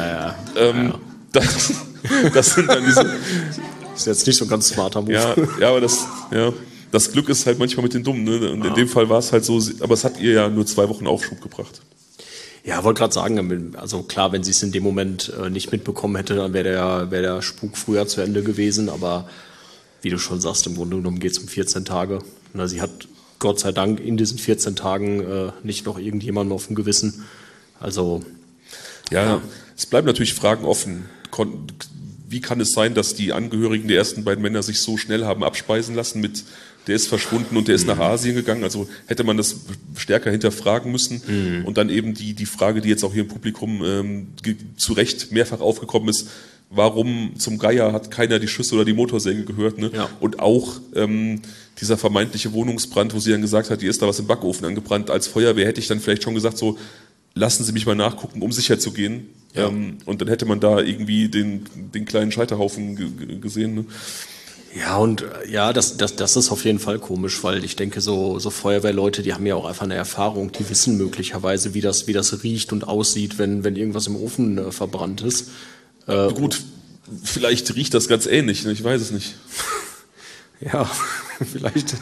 Das sind dann diese... Das ist jetzt nicht so ein ganz smarter Move. Ja, aber das Glück ist halt manchmal mit den Dummen. Ne? Und in dem Fall war es halt so, aber es hat ihr ja nur 2 Wochen Aufschub gebracht. Ja, wollte gerade sagen, also klar, wenn sie es in dem Moment nicht mitbekommen hätte, dann wäre der Spuk früher zu Ende gewesen. Aber wie du schon sagst, im Grunde genommen geht es um 14 Tage. Na, sie hat Gott sei Dank in diesen 14 Tagen nicht noch irgendjemanden auf dem Gewissen. Also ja, es bleiben natürlich Fragen offen. Wie kann es sein, dass die Angehörigen der ersten beiden Männer sich so schnell haben abspeisen lassen mit, der ist verschwunden und der ist nach Asien gegangen? Also hätte man das stärker hinterfragen müssen. Und dann eben die Frage, die jetzt auch hier im Publikum zu Recht mehrfach aufgekommen ist, warum zum Geier hat keiner die Schüsse oder die Motorsäge gehört? Ne? Ja. Und auch dieser vermeintliche Wohnungsbrand, wo sie dann gesagt hat, hier ist da was im Backofen angebrannt. Als Feuerwehr hätte ich dann vielleicht schon gesagt, so, lassen Sie mich mal nachgucken, um sicher zu gehen. Ja. Und dann hätte man da irgendwie den kleinen Scheiterhaufen gesehen. Ne? Ja, und das ist auf jeden Fall komisch, weil ich denke, so Feuerwehrleute, die haben ja auch einfach eine Erfahrung, die wissen möglicherweise, wie das riecht und aussieht, wenn irgendwas im Ofen verbrannt ist. Gut, vielleicht riecht das ganz ähnlich, ne? Ich weiß es nicht. Ja, vielleicht.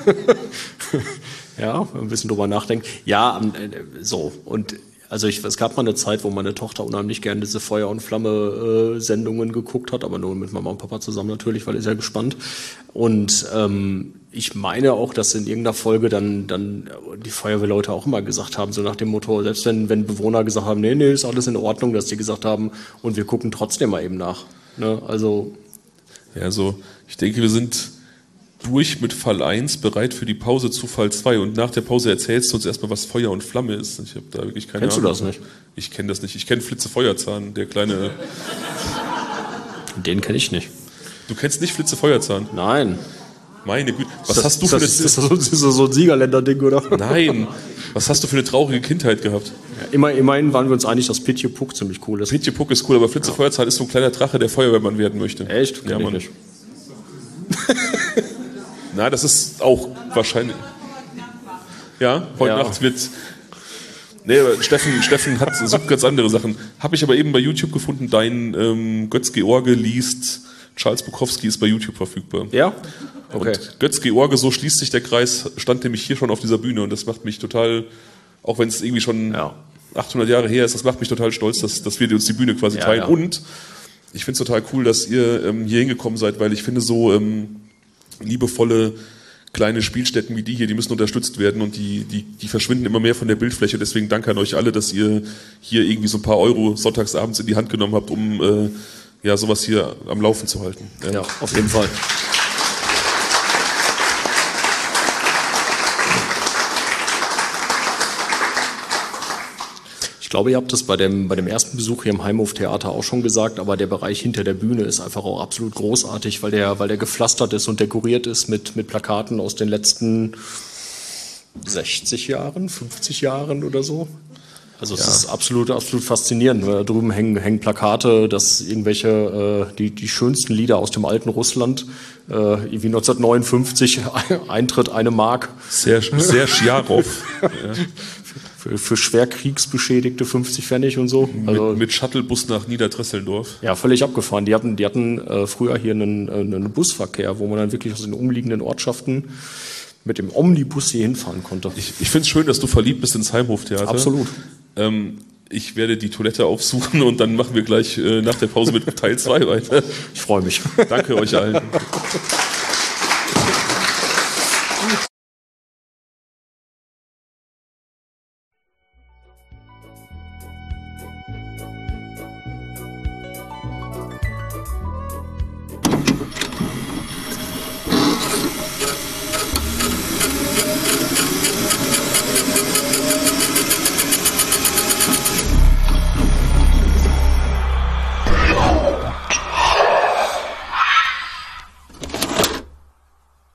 Ja, ein bisschen drüber nachdenken. Ja, so. Und also es gab mal eine Zeit, wo meine Tochter unheimlich gerne diese Feuer- und Flamme-Sendungen geguckt hat, aber nur mit Mama und Papa zusammen natürlich, weil ich sehr gespannt. Und ich meine auch, dass in irgendeiner Folge dann die Feuerwehrleute auch immer gesagt haben, so nach dem Motto, selbst wenn Bewohner gesagt haben, nee, ist alles in Ordnung, dass die gesagt haben, und wir gucken trotzdem mal eben nach. Ne? Also ja, so ich denke, wir sind durch mit Fall 1, bereit für die Pause zu Fall 2. Und nach der Pause erzählst du uns erstmal, was Feuer und Flamme ist. Ich habe da wirklich keine Ahnung. Kennst du das nicht? Ich kenne das nicht. Ich kenne Flitze Feuerzahn, der kleine... Den kenne ich nicht. Du kennst nicht Flitze Feuerzahn? Nein. Meine Güte. Was hast du für eine... Ist das so ein Siegerländer-Ding, oder? Nein. Was hast du für eine traurige Kindheit gehabt? Ja, immerhin waren wir uns einig, dass Pitje Puck ziemlich cool ist. Pitje Puck ist cool, aber Flitze Feuerzahn ist so ein kleiner Drache, der Feuerwehrmann werden möchte. Echt? Ja, Mann. Nicht. Na, das ist auch wahrscheinlich. Ja, heute Nacht wird. Nee, aber Steffen sucht ganz andere Sachen. Habe ich aber eben bei YouTube gefunden, dein Götz-George liest, Charles Bukowski ist bei YouTube verfügbar. Ja? Okay. Und Götz-George, so schließt sich der Kreis, stand nämlich hier schon auf dieser Bühne und das macht mich total, auch wenn es irgendwie schon 800 Jahre her ist, das macht mich total stolz, dass wir uns die Bühne quasi teilen. Ja. Und ich finde es total cool, dass ihr hier hingekommen seid, weil ich finde so liebevolle kleine Spielstätten wie die hier, die müssen unterstützt werden und die verschwinden immer mehr von der Bildfläche. Deswegen danke an euch alle, dass ihr hier irgendwie so ein paar Euro sonntagsabends in die Hand genommen habt, um sowas hier am Laufen zu halten. Ja, auf jeden Fall. Ich glaube, ihr habt das bei dem ersten Besuch hier im Heimhof-Theater auch schon gesagt, aber der Bereich hinter der Bühne ist einfach auch absolut großartig, weil der gepflastert ist und dekoriert ist mit Plakaten aus den letzten 60 Jahren, 50 Jahren oder so. Also es ist absolut faszinierend. Da drüben hängen Plakate, dass irgendwelche die schönsten Lieder aus dem alten Russland, irgendwie 1959, Eintritt 1 Mark. Sehr Schiarow. Ja. Für schwer Kriegsbeschädigte 50 Pfennig und so. Also, mit Shuttlebus nach Niederdresseldorf. Ja, völlig abgefahren. Die hatten früher hier einen Busverkehr, wo man dann wirklich aus den umliegenden Ortschaften mit dem Omnibus hier hinfahren konnte. Ich finde es schön, dass du verliebt bist ins Heimhof-Theater. Absolut. Ich werde die Toilette aufsuchen und dann machen wir gleich nach der Pause mit Teil 2 weiter. Ich freue mich. Danke euch allen.